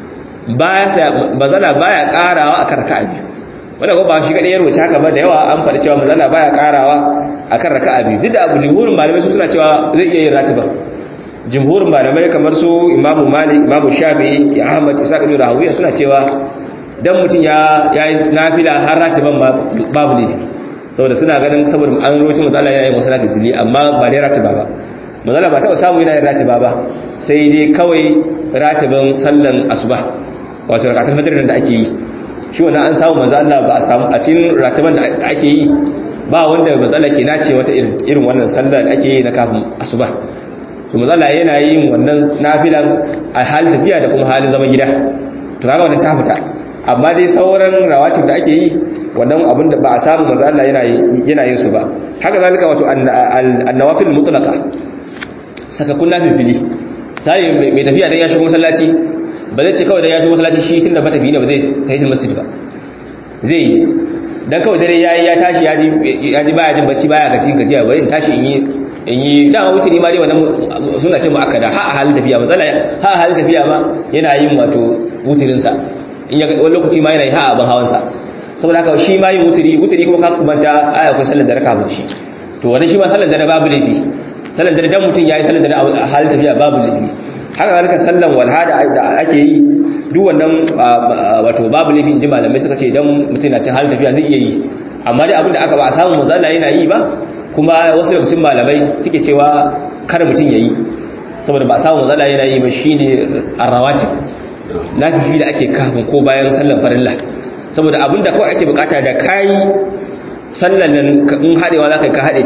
bazala baya karawa akan raka'a biyu wanda ko ba shi kadai ya rubuta haka ba da yawa an faɗi cewa bazala baya karawa akan raka'a biyu duk da abu jumhurin malamai su suna cewa zai iya yin ratiba jumhurin malamai kamar su imamu malik imamu shafi'i ahmad isa ibn rawiya suna cewa dan mutun ya yayi nafila har ratiban babu laifi saboda suna ganin saboda an rubuta mazala yayin wasallatu dili amma ba dai ratiba ba mazala ba ta samu yana yin ratiba ba sai dai kawai ratibin sallan asuba wato rakatul fajr da ake yi shi wannan an samu manzo Allah ba a samu a cikin ratiban da ake yi ba wanda manzo Allah ke nace wata irin wannan sallar da ake yi na kafin asuba to manzo Allah yana yin wannan nafilan a halin tafiya da kuma halin zaman gida to kaga wannan ta fita amma dai sauran rawatib da ake yi wannan abin da ba a samu manzo Allah yana yana yin su ba haka zalika wato an-nawafil mutlaqa sakakun nafili sai mai tafiya dan ya shigo masallaci ba zai ce kawai dan ya shigo masallaci shi tunda ba tafi ne ba zai tafi masjid ba zai yi dan kawai dare yayi ya tashi ya ji ya ji baya jin bacci baya gaji gajiya ba in tashi in yi in yi da wuturi ma dai wannan suna ce mu akada ha a halin tafiya matsala ha a halin tafiya ma yana yin wato wuturin sa in ya wani lokaci ma yana yi ha a ban hawan sa saboda haka shi ma yin wuturi wuturi kuma ka kumanta aya akwai sallar da raka ba shi to wannan shi ma sallar da babu laifi sallar da dan mutun yayi sallar da a halin tafiya babu laifi haka zalika sallan walha da ake yi duk wannan wato babu laifi inji malamai suka ce dan mutun na cin halin tafiya zai iya yi amma dai abinda aka ba a samu manzo Allah yana yi ba kuma wasu daga cikin malamai suke cewa kar mutun yayi saboda ba a samu manzo Allah yana yi ba shine arrawatib lafifi da ake kafin ko bayan sallan farilla saboda abinda kawai ake bukata da kai sallan nan in hadewa zaka ka hade ta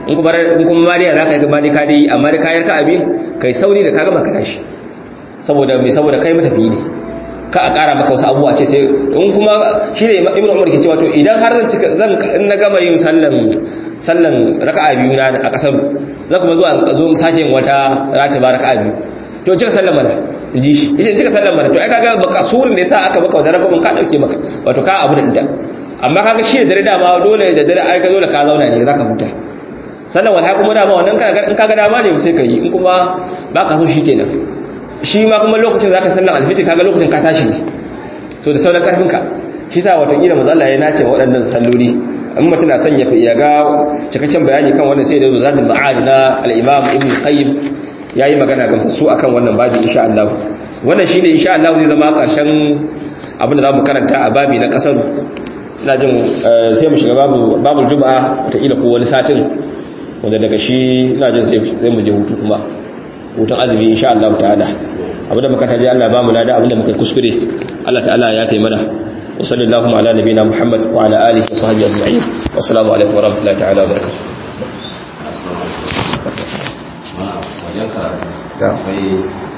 in kuma in kuma mariya zaka ga mali ka dai amma da kayar ka abin kai sauri da ka gama ka tashi saboda me saboda kai matafi ne ka a ƙara maka wasu abubuwa ce sai in kuma shi ne ibn umar ke cewa to idan har zan cika zan in na gama yin sallan sallan raka'a biyu na a kasar zan kuma zuwa zo sake yin wata ratiba raka'a biyu to cika sallan mana ji shi yace cika sallan mana to ai kaga baka surin da yasa aka baka wadara kuma ka dauke maka wato ka abu da ita amma kaga shi da dare dama dole da dare ai ka zo da ka zauna ne zaka huta sallan wal kuma dama wannan in kaga dama ne sai ka yi in kuma baka so shikenan shi ma kuma lokacin da zaka sallan alfiti kaga lokacin ka tashi ne to da sauran karfin ka shi sa wato kila manzo Allah ya nace waɗannan salloli in mutum na son ya ga cikakken bayani kan wannan sai da zatul ma'ad na al-Imam Ibn Qayyim yayi magana ga su akan wannan babi insha Allah wannan shine insha Allah zai zama karshen abin da zamu karanta a babi na kasar ina jin sai mu shiga babu babul juma'a ta ila ko wani satin wanda daga shi ina jin sai mu je hutu kuma hutun azumi insha Allah ta'ala abinda muka taji Allah ba mu lada abinda muka kuskure Allah ta'ala ya kai mana wa sallallahu ala nabiyina Muhammad wa ala alihi wa sahbihi ajma'in wa assalamu alaikum wa rahmatullahi ta'ala wa barakatuh assalamu alaikum wa rahmatullahi wa barakatuh